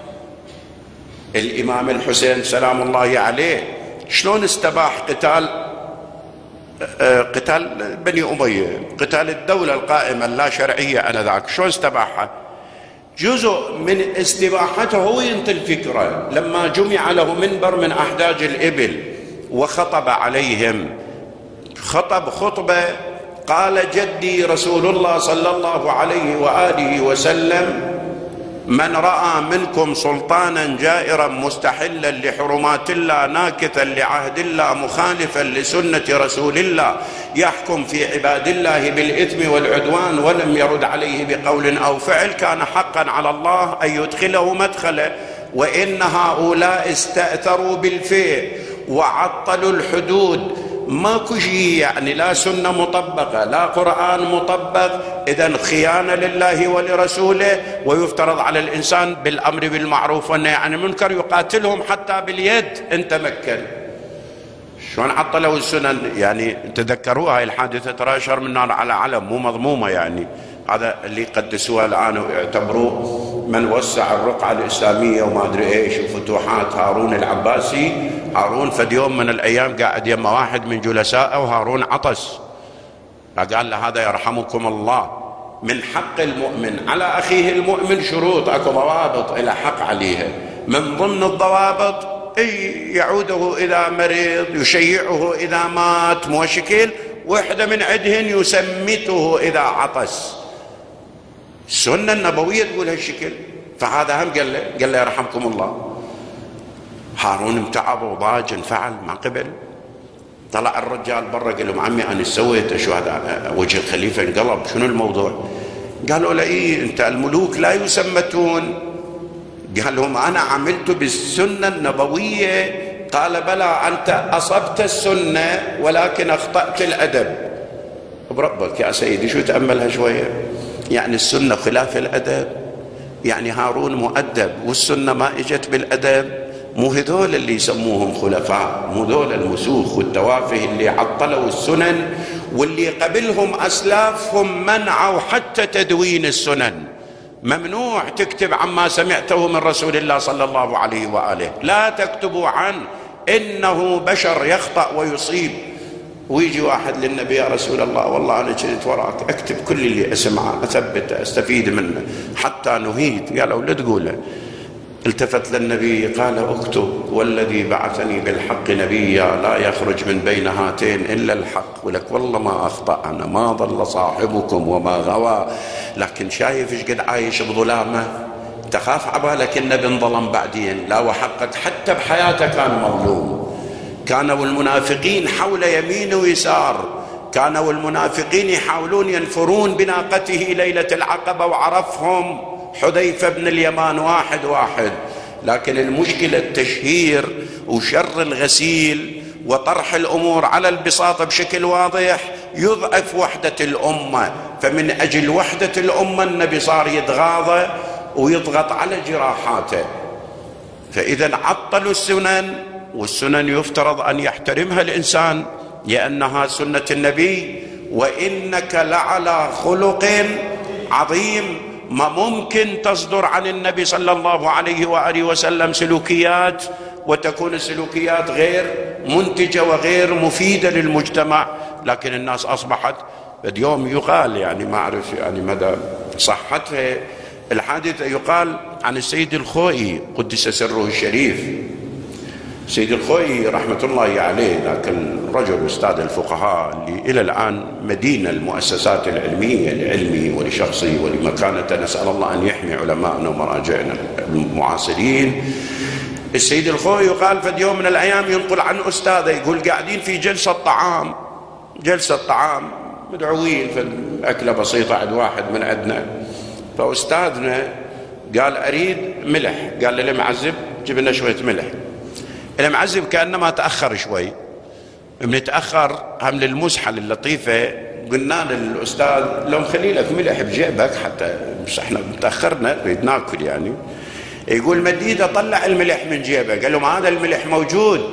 Speaker 1: الإمام الحسين سلام الله عليه شلون استباح قتال قتال بني أمية، قتال الدولة القائمة اللا شرعية آنذاك، شلون استباحها؟ جزء من استباحته هو ينطي الفكرة لما جمع له منبر من أحداج الإبل وخطب عليهم، خطب خطبة قال جدي رسول الله صلى الله عليه وآله وسلم من رأى منكم سلطانا جائرا مستحلا لحرمات الله ناكثا لعهد الله مخالفا لسنة رسول الله يحكم في عباد الله بالإثم والعدوان ولم يرد عليه بقول أو فعل، كان حقا على الله أن يدخله مدخله. وإن هؤلاء استأثروا بالفيء وعطلوا الحدود، ماكو شيء يعني، لا سنة مطبقة لا قرآن مطبق. إذن خيانة لله ولرسوله، ويفترض على الإنسان بالأمر بالمعروف والنهي عن المنكر يقاتلهم حتى باليد إن تمكن. شلون عطلوا السنن؟ يعني تذكروا هاي الحادثة ترى أشهر من نار على علم، مو مضمومة يعني. هذا اللي قدسوها الآن ويعتبروه من وسع الرقعة الإسلامية وما أدري إيش وفتوحات هارون العباسي. هارون فد يوم من الأيام قاعد يما واحد من جلسائه وهارون عطس، فقال له هذا يرحمكم الله من حق المؤمن على أخيه المؤمن شروط، أكو ضوابط إلى حق عليها، من ضمن الضوابط يعوده إذا مرض، يشيعه إذا مات، مو شكل واحدة من عدهن يسمته إذا عطس. السنة النبوية تقول هالشكل، فهذا هم قال له قال له يرحمكم الله. هارون امتعض وضاج انفعل ما قبل، طلع الرجال برا قال لهم عمي أنا سويت شو هذا، وجه الخليفة انقلب، شنو الموضوع؟ قالوا له إيه أنت الملوك لا يسمتون. قال لهم أنا عملت بالسنة النبوية. قال بلى أنت أصبت السنة ولكن أخطأت الأدب. بربك يا سيدي شو تأملها شوية، يعني السنة خلاف الأدب، يعني هارون مؤدب والسنة ما إجت بالأدب. مو هذول اللي يسموهم خلفاء، مو هذول المسوخ والتوافه اللي عطلوا السنن، واللي قبلهم أسلافهم منعوا حتى تدوين السنن. ممنوع تكتب عما سمعته من رسول الله صلى الله عليه وآله، لا تكتبوا عنه إنه بشر يخطأ ويصيب. ويجي واحد للنبي يا رسول الله والله أنا كنت وراك أكتب كل اللي أسمعه أثبته أستفيد منه حتى نهيت. قالوا لا تقوله. التفت للنبي قال اكتب والذي بعثني بالحق نبيا لا يخرج من بين هاتين إلا الحق. ولك والله ما أخطأ أنا، ما ضل صاحبكم وما غوى، لكن شايف ايش قد عايش بظلامه، تخاف عبالك النبي انظلم بعدين. لا وحقك حتى بحياته كان مظلوم. كانوا المنافقين حول يمين ويسار، كانوا المنافقين يحاولون ينفرون بناقته ليلة العقبة وعرفهم حذيفة بن اليمان واحد واحد. لكن المشكلة التشهير وشر الغسيل وطرح الأمور على البساطة بشكل واضح يضعف وحدة الأمة. فمن أجل وحدة الأمة النبي صار يتغاضى ويضغط على جراحاته. فإذا عطلوا السنن، والسنن يفترض أن يحترمها الإنسان لأنها سنة النبي. وإنك لعلى خلق عظيم. ما ممكن تصدر عن النبي صلى الله عليه وآله وسلم سلوكيات وتكون السلوكيات غير منتجة وغير مفيدة للمجتمع. لكن الناس أصبحت اليوم يقال، يعني ما أعرف يعني مدى صحتها الحادثة، يقال عن السيد الخوئي قدس سره الشريف. السيد الخوئي رحمة الله عليه ذاك الرجل أستاذ الفقهاء اللي إلى الآن مدينة المؤسسات العلمية لعلمه ولشخصه ولمكانته، نسأل الله أن يحمي علماءنا ومراجعنا المعاصرين. السيد الخوئي يقال في يوم من الأيام ينقل عن أستاذه يقول قاعدين في جلسة طعام، جلسة طعام مدعوين في أكلة بسيطة عند واحد من عندنا، فأستاذنا قال أريد ملح. قال له المعذب جيب لنا شوية ملح. المعذب كأنما تأخر شوي، بنتأخر هم للمسحة اللطيفة قلنا للأستاذ لو مخلي لك ملح بجيبك حتى مش احنا تأخرنا نريد ناكل يعني. يقول مديد أطلع الملح من جيبه. قال لهم هذا الملح موجود،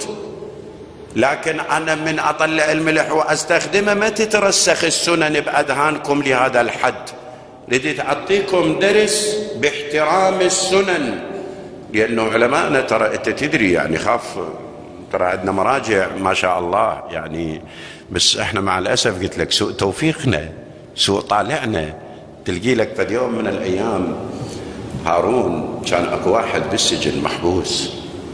Speaker 1: لكن أنا من أطلع الملح وأستخدمه ما تترسخ السنن بأذهانكم لهذا الحد. رديت أعطيكم درس باحترام السنن، لأنه علماءنا ترى أنت تدري يعني خاف ترى عندنا مراجع ما شاء الله يعني، بس احنا مع الأسف قلت لك سوء توفيقنا سوء طالعنا. تلقي لك في يوم من الأيام هارون كان أكو واحد بالسجن محبوس،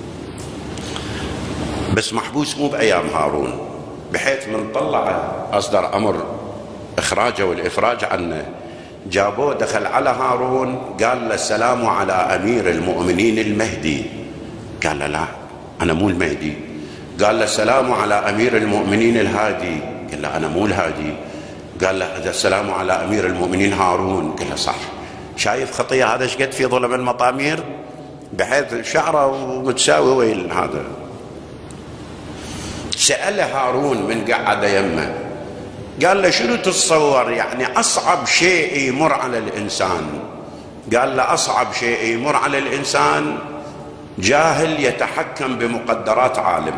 Speaker 1: بس محبوس مو بأيام هارون، بحيث من طلعه أصدر أمر إخراجه والإفراج عنه. جابوه دخل على هارون قال له السلام على أمير المؤمنين المهدي. قال له لا أنا مو المهدي. قال له السلام على أمير المؤمنين الهادي. قال له أنا مو الهادي. قال له السلام على أمير المؤمنين هارون. قال له صح. شايف خطية هذا شقد في ظلم المطامير، بحيث شعره متساوي وين هذا. سأل هارون من قعد يمه قال له شنو تتصور يعني أصعب شيء يمر على الإنسان؟ قال له أصعب شيء يمر على الإنسان جاهل يتحكم بمقدرات عالم.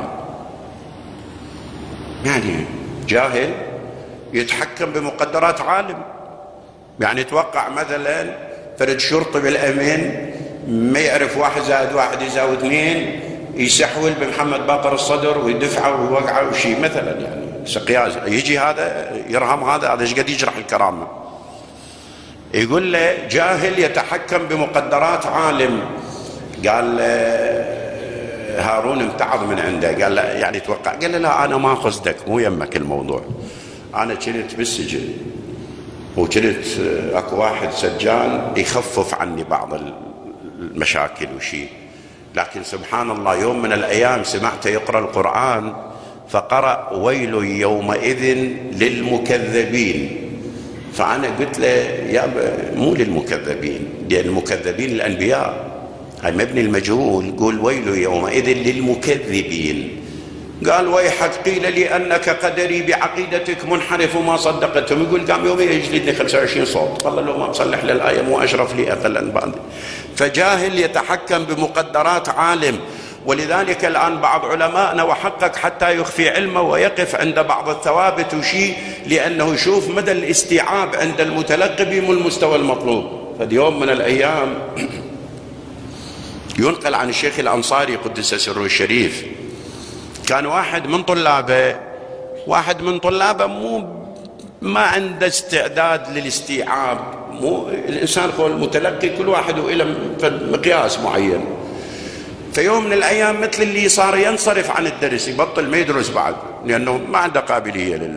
Speaker 1: يعني جاهل يتحكم بمقدرات عالم، يعني توقع مثلا فرد شرطي بالأمن ما يعرف واحد زائد واحد يساوي اثنين، يسحول بمحمد باقر الصدر ويدفعه ويوقعه وشي مثلا، يعني سقياس. يجي هذا يرهم هذا هذا ايش قد يجرح الكرامة. يقول له جاهل يتحكم بمقدرات عالم. قال هارون امتعض من عنده، قال له يعني توقع، قال له لا أنا ما قصدك، مو يمك الموضوع، أنا كنت بالسجن وكنت أكو واحد سجان يخفف عني بعض المشاكل وشي، لكن سبحان الله يوم من الأيام سمعته يقرأ القرآن فقرأ ويل يومئذ للمكذبين، فأنا قلت له يا مو للمكذبين، لأن المكذبين الأنبياء، هاي مبني المجهول، قول ويل يومئذ للمكذبين. قال ويحك قيل لي أنك قدري بعقيدتك منحرف وما صدقتهم. يقول قام يومي يجلدني خمسة وعشرين صوت، والله لو ما مصلح للآية مو أشرف لي أقل بعد. فجاهل يتحكم بمقدرات عالم. ولذلك الآن بعض علماءنا وحقق حتى يخفي علمه ويقف عند بعض الثوابت وشيء، لأنه يشوف مدى الاستيعاب عند المتلقي بالمستوى المطلوب. فاليوم من الأيام ينقل عن الشيخ الأنصاري قدس سره الشريف، كان واحد من طلابه واحد من طلابه مو ما عنده استعداد للاستيعاب، مو الإنسان هو المتلقي كل واحد وإلى مقياس معين. فيوم من الأيام مثل اللي صار ينصرف عن الدرس، يبطل ما يدرس بعد لأنه ما عنده قابلية لل...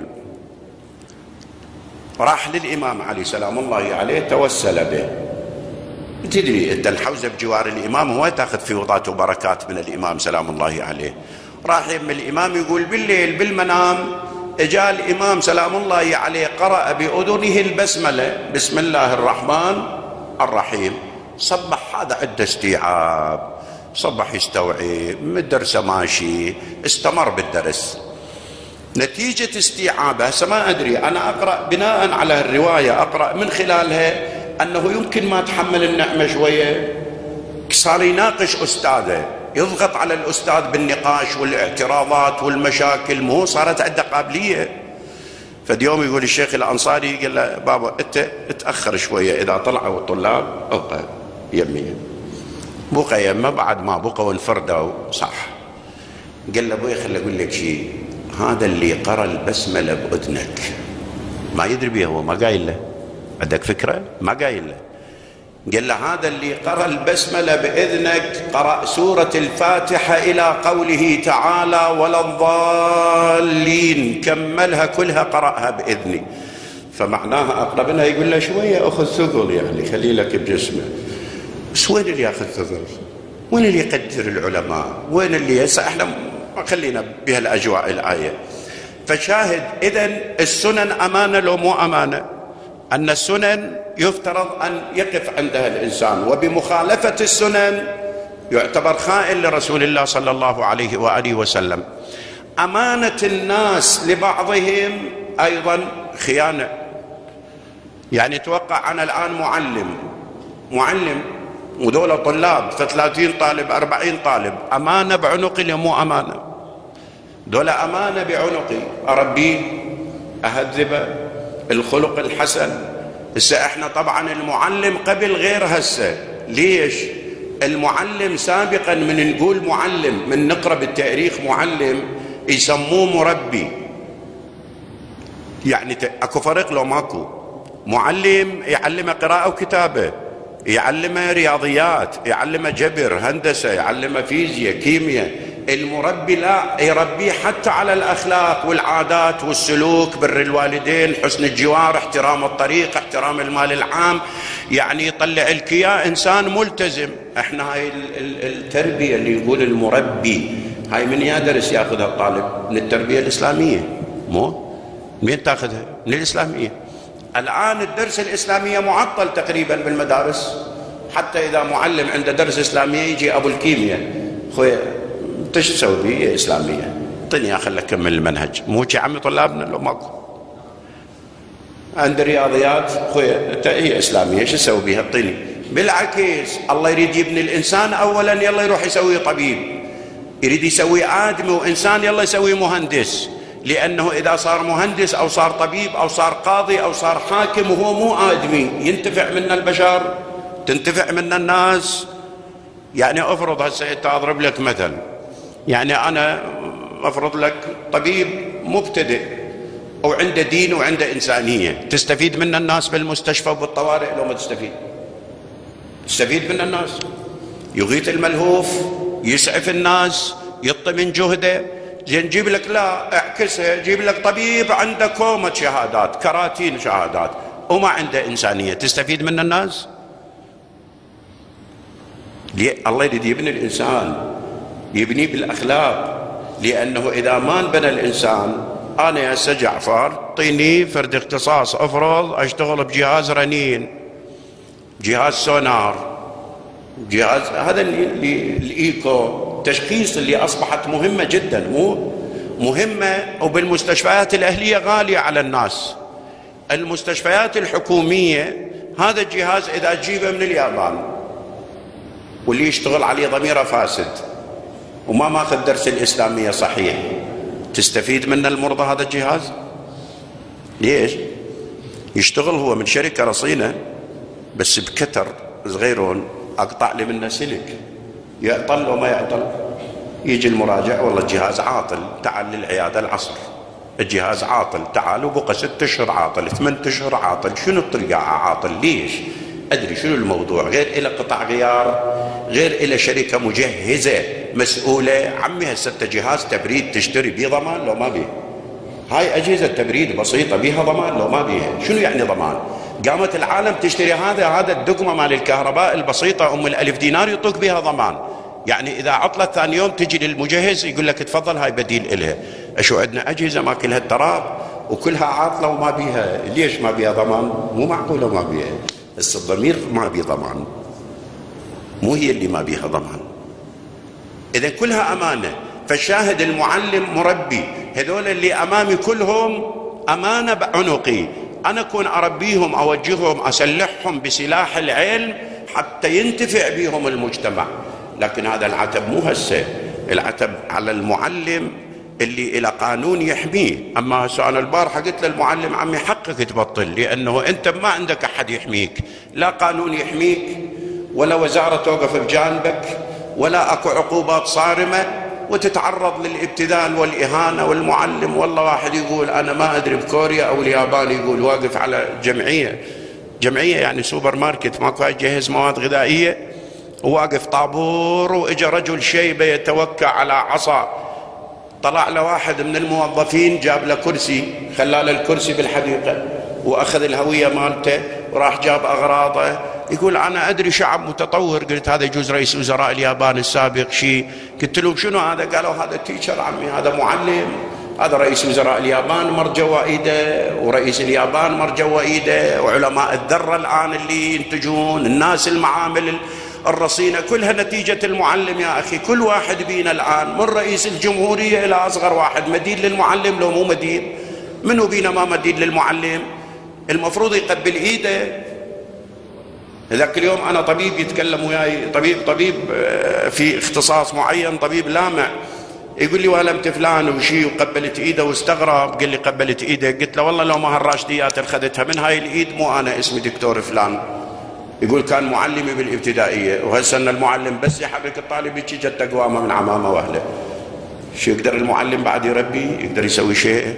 Speaker 1: راح للإمام علي سلام الله عليه توسل به. تدري أنت الحوزة بجوار الإمام هو تأخذ في وضعته وبركات من الإمام سلام الله عليه. راح يم الإمام يقول بالليل بالمنام اجا الإمام سلام الله عليه قرأ بأذنه البسملة بسم الله الرحمن الرحيم. صبح هذا عنده استيعاب، صبح يستوعب من الدرس ماشي، استمر بالدرس. نتيجة استيعابه هسه ما أدري أنا أقرأ بناء على الرواية، أقرأ من خلالها أنه يمكن ما تحمل النعمة شوية، صار يناقش أستاذه، يضغط على الأستاذ بالنقاش والاعتراضات والمشاكل، مو صارت عنده قابلية. فاليوم يقول الشيخ الأنصاري قال له بابا أنت اتأخر شوية، إذا طلعوا الطلاب أبقى يمي، بقى يمه بعد ما بقى وانفردوا صح. قال له أبوي خلي أقول لك شيء، هذا اللي قرأ البسملة بأذنك ما يدري بيه، هو ما قايل له، عندك فكرة؟ ما قايل له. قال له هذا اللي قرأ البسملة بإذنك قرأ سورة الفاتحة إلى قوله تعالى ولا الضالين، كملها كلها قرأها بإذني. فمعناها أقرب منها يقول له شوية أخذ ثقل، يعني خلي لك بجسمه. بس وين اللي ياخذ ثقل؟ وين اللي يقدر العلماء؟ وين اللي هسه احنا خلينا بهالأجواء الآية. فشاهد إذن السنن أمانة لو مو أمانة؟ أن السنن يفترض أن يقف عندها الإنسان، وبمخالفة السنن يعتبر خائن لرسول الله صلى الله عليه وآله وسلم. أمانة الناس لبعضهم أيضا خيانة. يعني توقع أنا الآن معلم معلم ودولة طلاب فثلاثين طالب أربعين طالب، أمانة بعنقي لي مو أمانة؟ دولة أمانة بعنقي، أربيه أهذبه الخلق الحسن. هسه احنا طبعا المعلم قبل غير هسه، ليش؟ المعلم سابقا من نقول معلم، من نقرأ بالتاريخ معلم يسموه مربي، يعني اكو فرق لو ماكو؟ معلم يعلمه قراءة وكتابة، يعلمه رياضيات، يعلمه جبر، هندسة، يعلمه فيزياء، كيمياء. المربي لا، يربيه حتى على الأخلاق والعادات والسلوك، بر الوالدين، حسن الجوار، احترام الطريق، احترام المال العام، يعني يطلع الكيا إنسان ملتزم. احنا هاي التربية اللي يقول المربي هاي من يدرس ياخذها الطالب؟ من التربية الإسلامية، مو مين تاخذها؟ من الإسلامية. الآن الدرس الإسلامية معطل تقريبا بالمدارس، حتى إذا معلم عنده درس إسلامية يجي أبو الكيمياء، خويا ايش تسوي بيه إسلامية؟ اعطيني يا خلك كمل المنهج، مو شي عمي طلابنا لو ماكو. عند رياضيات خويا انت هي إسلامية ايش تسوي بيها؟ اعطيني. بالعكس الله يريد يبني الإنسان أولا يلا يروح يسوي طبيب، يريد يسوي آدمي وإنسان يلا يسوي مهندس، لأنه إذا صار مهندس أو صار طبيب أو صار قاضي أو صار حاكم وهو مو آدمي ينتفع منه البشر؟ تنتفع من الناس. يعني افرض هسه انت، اضرب لك مثل، يعني انا افرض لك طبيب مبتدئ وعنده دين وعنده انسانيه، تستفيد من الناس بالمستشفى وبالطوارئ لو ما تستفيد؟ تستفيد من الناس، يغيث الملهوف، يسعف الناس، يعطي من جهده. زين جيب لك، لا اعكسها، جيب لك طبيب عنده كومة شهادات، كراتين شهادات، وما عنده انسانيه، تستفيد من الناس؟ الله يريد يبني الانسان، يبنيه بالاخلاق، لانه اذا ما انبنى الانسان، انا يا سيد جعفر اعطيني فرد اختصاص، افرض اشتغل بجهاز رنين، جهاز سونار، جهاز هذا اللي الايكو، تشخيص اللي اصبحت مهمه جدا، مو مهمه، وبالمستشفيات الاهليه غاليه على الناس. المستشفيات الحكوميه هذا الجهاز اذا تجيبه من اليابان واللي يشتغل عليه ضميره فاسد وما ماخذ درس الاسلاميه صحيح، تستفيد من المرضى هذا الجهاز؟ ليش؟ يشتغل هو من شركه رصينه بس بكتر صغيرون، اقطع لي منه سلك، يعطل وما يعطل. يجي المراجع، والله الجهاز عاطل، تعال للعياده العصر، الجهاز عاطل، تعال، وبقى ست اشهر عاطل، ثمان اشهر عاطل، شنو الطريقه عاطل؟ ليش؟ ادري شنو الموضوع، غير الى قطع غيار، غير الى شركه مجهزه مسؤوله. عمي هسه جهاز تبريد تشتري بيه ضمان لو ما بيه؟ هاي اجهزه تبريد بسيطه بيها ضمان لو ما بيها؟ شنو يعني ضمان؟ قامت العالم تشتري هذا هذا الدقمه مال الكهرباء البسيطه ام الالف دينار يعطوك بها ضمان. يعني اذا عطلت ثاني يوم تجي للمجهز يقول لك تفضل هاي بديل الها. اشو عندنا اجهزه ما كلها التراب وكلها عاطله وما بيها، ليش ما بيها ضمان؟ مو معقوله ما بيها، بس الضمير ما بيه ضمان، مو هي اللي ما بيها ضمان. اذا كلها امانه. فالشاهد المعلم مربي، هذول اللي امامي كلهم امانه بعنقي، انا اكون اربيهم، اوجههم، اسلحهم بسلاح العلم حتى ينتفع بهم المجتمع. لكن هذا العتب مو هسه، العتب على المعلم اللي الى قانون يحميه. اما هسه انا البارحه قلت للمعلم عمي حقك تبطل، لانه انت ما عندك احد يحميك، لا قانون يحميك ولا وزاره توقف بجانبك ولا اكو عقوبات صارمه، وتتعرض للابتذال والاهانه. والمعلم والله واحد يقول انا ما ادري بكوريا او اليابان، يقول واقف على جمعيه، جمعيه يعني سوبر ماركت ماكو يجهز مواد غذائيه، وواقف طابور، واجى رجل شيبه يتوكا على عصا، طلع له واحد من الموظفين جاب له كرسي، خلى الكرسي بالحديقه، واخذ الهويه مالته وراح جاب اغراضه. يقول انا ادري شعب متطور. قلت هذا يجوز رئيس وزراء اليابان السابق شيء؟ قلت لهم شنو هذا؟ قالوا هذا تيشر عمي، هذا معلم، هذا رئيس وزراء اليابان مر جوا ايده، ورئيس اليابان مر جوا ايده، وعلماء الذره الان اللي ينتجون، الناس المعامل الرصينه كلها نتيجه المعلم يا اخي. كل واحد بينا الان من رئيس الجمهوريه الى اصغر واحد مدين للمعلم لو مو مدين؟ منو بينا ما مدين للمعلم؟ المفروض يقبل ايده. ذاك اليوم انا طبيب يتكلم وياي، طبيب طبيب في اختصاص معين، طبيب لامع، يقول لي والمت فلان وشي وقبلت ايده واستغرب، قال لي قبلت ايده؟ قلت له والله لو ما هالراشديات اخذتها من هاي الايد مو انا اسمي دكتور فلان. يقول كان معلمي بالابتدائيه، وهسه المعلم بس يحرك الطالب يجي جت قوامه من عمامه واهله. شو يقدر المعلم بعد يربي؟ يقدر يسوي شيء؟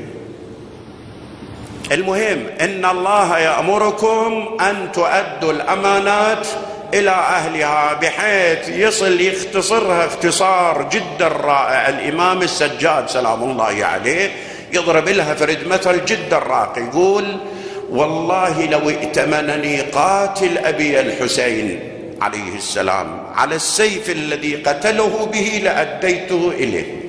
Speaker 1: المهم ان الله يأمركم ان تؤدوا الامانات الى اهلها، بحيث يصل يختصرها اختصار جدا رائع. الامام السجاد سلام الله عليه يضرب لها فرد مثل جدا راقي، يقول والله لو ائتمنني قاتل ابي الحسين عليه السلام على السيف الذي قتله به لأديته اليه.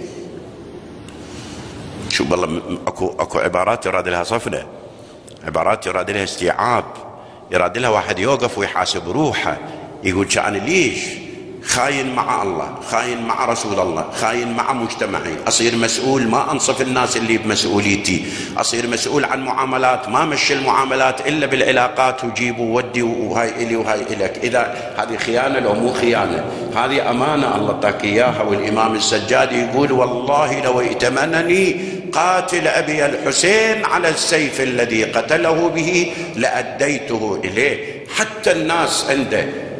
Speaker 1: شو والله اكو اكو عبارات يراد لها صفنه، عبارات يراد لها استيعاب، يراد لها واحد يوقف ويحاسب روحه، يقول كان ليش خاين مع الله، خاين مع رسول الله، خاين مع مجتمعي، اصير مسؤول ما انصف الناس اللي بمسؤوليتي، اصير مسؤول عن معاملات ما مشي المعاملات الا بالعلاقات وجيب وودي وهاي الي وهاي الك. اذا هذه خيانه لو مو خيانه؟ هذه امانه الله اعطاك اياها. والامام السجاد يقول والله لو ائتمنني قاتل ابي الحسين على السيف الذي قتله به لأديته اليه. حتى الناس عنده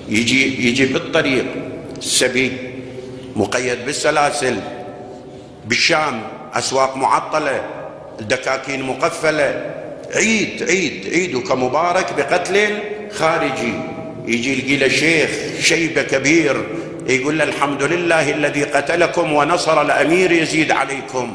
Speaker 1: يجي يجي بالطريق السبي مقيد بالسلاسل، بالشام أسواق معطلة، الدكاكين مقفلة، عيد عيد عيد كمبارك بقتل خارجي. يجي يلقي له شيخ شيبة كبير يقول له الحمد لله الذي قتلكم ونصر الأمير يزيد عليكم.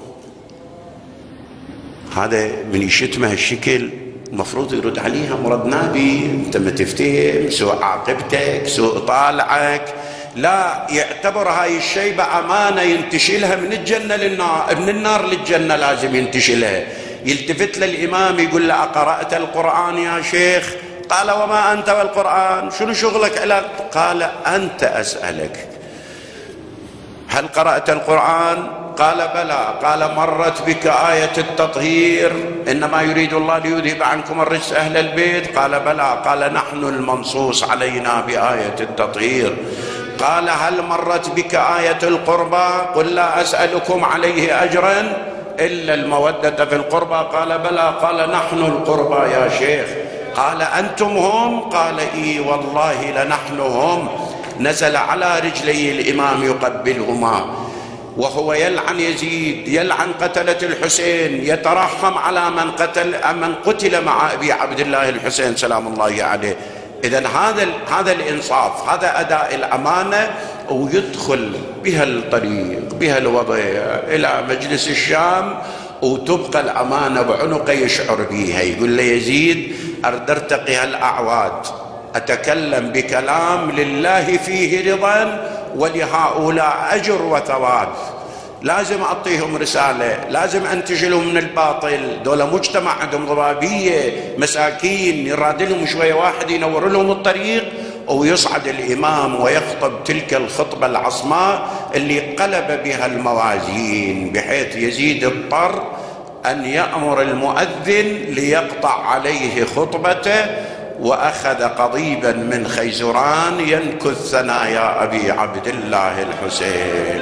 Speaker 1: هذا من يشتمه هالشكل المفروض يرد عليها مرد نبي، انت ما تفتهم، سوء عاقبتك، سوء طالعك. لا، يعتبر هاي الشيبة أمانة ينتشلها من الجنة للنار، من النار للجنة لازم ينتشلها. يلتفت للإمام يقول له أقرأت القرآن يا شيخ؟ قال وما أنت والقرآن، شنو شغلك إلى؟ قال أنت أسألك هل قرأت القرآن؟ قال بلى. قال مرت بك آية التطهير إنما يريد الله ليذهب عنكم الرجس أهل البيت؟ قال بلى. قال نحن المنصوص علينا بآية التطهير. قال هل مرت بك آية القربى؟ قل لا أسألكم عليه أجرا إلا المودة في القربى. قال بلى. قال نحن القربى يا شيخ. قال أنتم هم؟ قال إي والله لنحن هم. نزل على رجلي الإمام يقبلهما وهو يلعن يزيد، يلعن قتلة الحسين، يترحم على من قتل من قتل مع أبي عبد الله الحسين سلام الله عليه. إذن هذا هذا الإنصاف، هذا أداء الأمانة، ويدخل بها الطريق بها الوضع إلى مجلس الشام، وتبقى الأمانة بعنقه يشعر بها. يقول لي يزيد أرد أرتقي هالأعواد، أتكلم بكلام لله فيه رضا ولهؤلاء أجر وثواب، لازم أعطيهم رسالة، لازم أنتشلهم من الباطل. دولة مجتمع عندهم ضبابية مساكين، يراد لهم شوية واحد ينور لهم الطريق، ويصعد الإمام ويخطب تلك الخطبة العصماء اللي قلب بها الموازين، بحيث يزيد اضطر أن يأمر المؤذن ليقطع عليه خطبته، وأخذ قضيبا من خيزران ينكث ثنايا أبي عبد الله الحسين.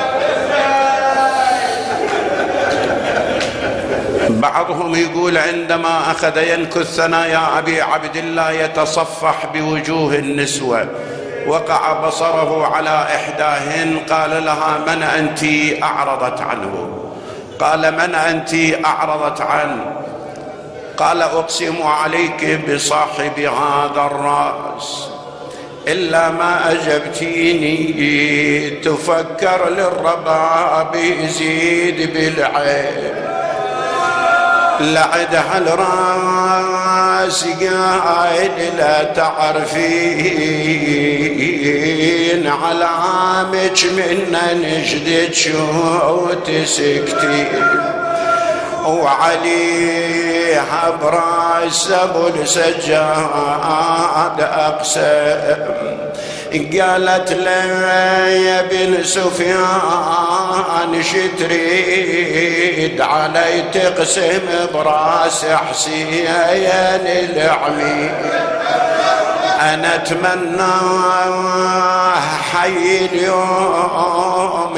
Speaker 1: بعضهم يقول عندما أخذ ينكث ثنايا أبي عبد الله يتصفح بوجوه النسوة، وقع بصره على إحداهن، قال لها من أنت؟ أعرضت عنه. قال من أنت؟ أعرضت عنه. قال أقسم عليك بصاحب هذا الرأس إلا ما أجبتيني، تفكر للرباب يزيد بالعين، لعدها الراس قايد لا تعرفين، على عامك منا نجدك شو تسكتين، وعليها براس ابو السجاد اقسم. قالت له يا بن سفيان شتريد علي تقسم براس حسين العمي، أنا أتمنى حي اليوم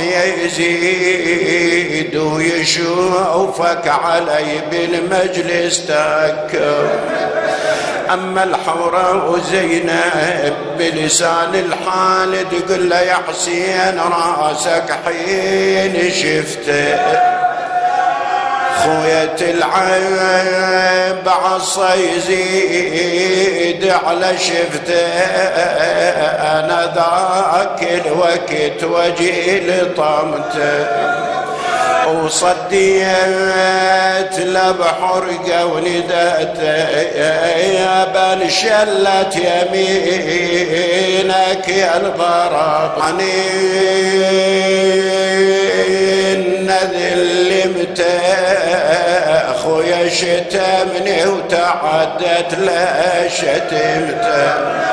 Speaker 1: يزيد ويشوفك علي بالمجلس تكم. أما الحوراء وزينب بلسان الحال تقول له يا حسين راسك حين شفته، خوية العيب عصا يزيد على شفته، أنا ذاك الوقت وجي لطمته، وصديت لبحرقه وندته يا بل شلت يمينك يا البرطاني، ذلمته اخويا شتمني وتعدت لا شتمته.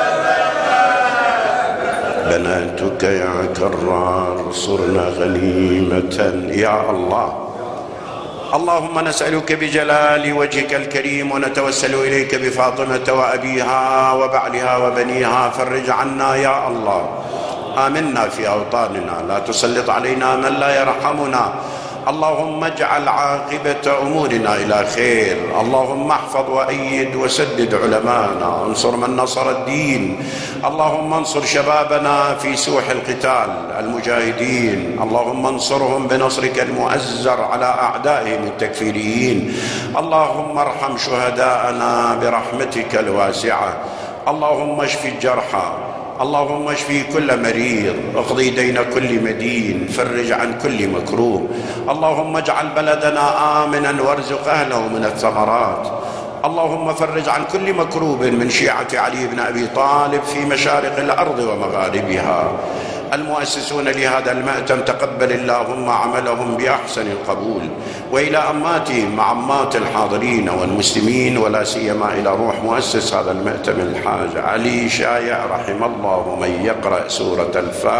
Speaker 1: بناتك يا كرار صرنا غنيمة يا الله. اللهم نسألك بجلال وجهك الكريم ونتوسل إليك بفاطمة وأبيها وبعلها وبنيها، فرج عنا يا الله. آمنا في أوطاننا، لا تسلط علينا من لا يرحمنا، اللهم اجعل عاقبة أمورنا إلى خير. اللهم احفظ وأيد وسدد علماءنا، انصر من نصر الدين. اللهم انصر شبابنا في سوح القتال المجاهدين، اللهم انصرهم بنصرك المؤزر على أعدائهم التكفيريين. اللهم ارحم شهداءنا برحمتك الواسعة. اللهم اشف الجرحى، اللهم اشفي كل مريض، اقضي دين كل مدين، فرج عن كل مكروه. اللهم اجعل بلدنا آمنا وارزق أهله من الثمرات. اللهم فرج عن كل مكروب من شيعة علي بن أبي طالب في مشارق الأرض ومغاربها. المؤسسون لهذا المأتم تقبل اللهم عملهم بأحسن القبول، وإلى أماتهم مع أمات الحاضرين والمسلمين، ولا سيما إلى روح مؤسس هذا المأتم الحاج علي شايع رحم الله من يقرأ سورة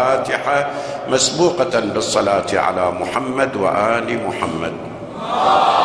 Speaker 1: الفاتحة مسبوقة بالصلاة على محمد وآل محمد.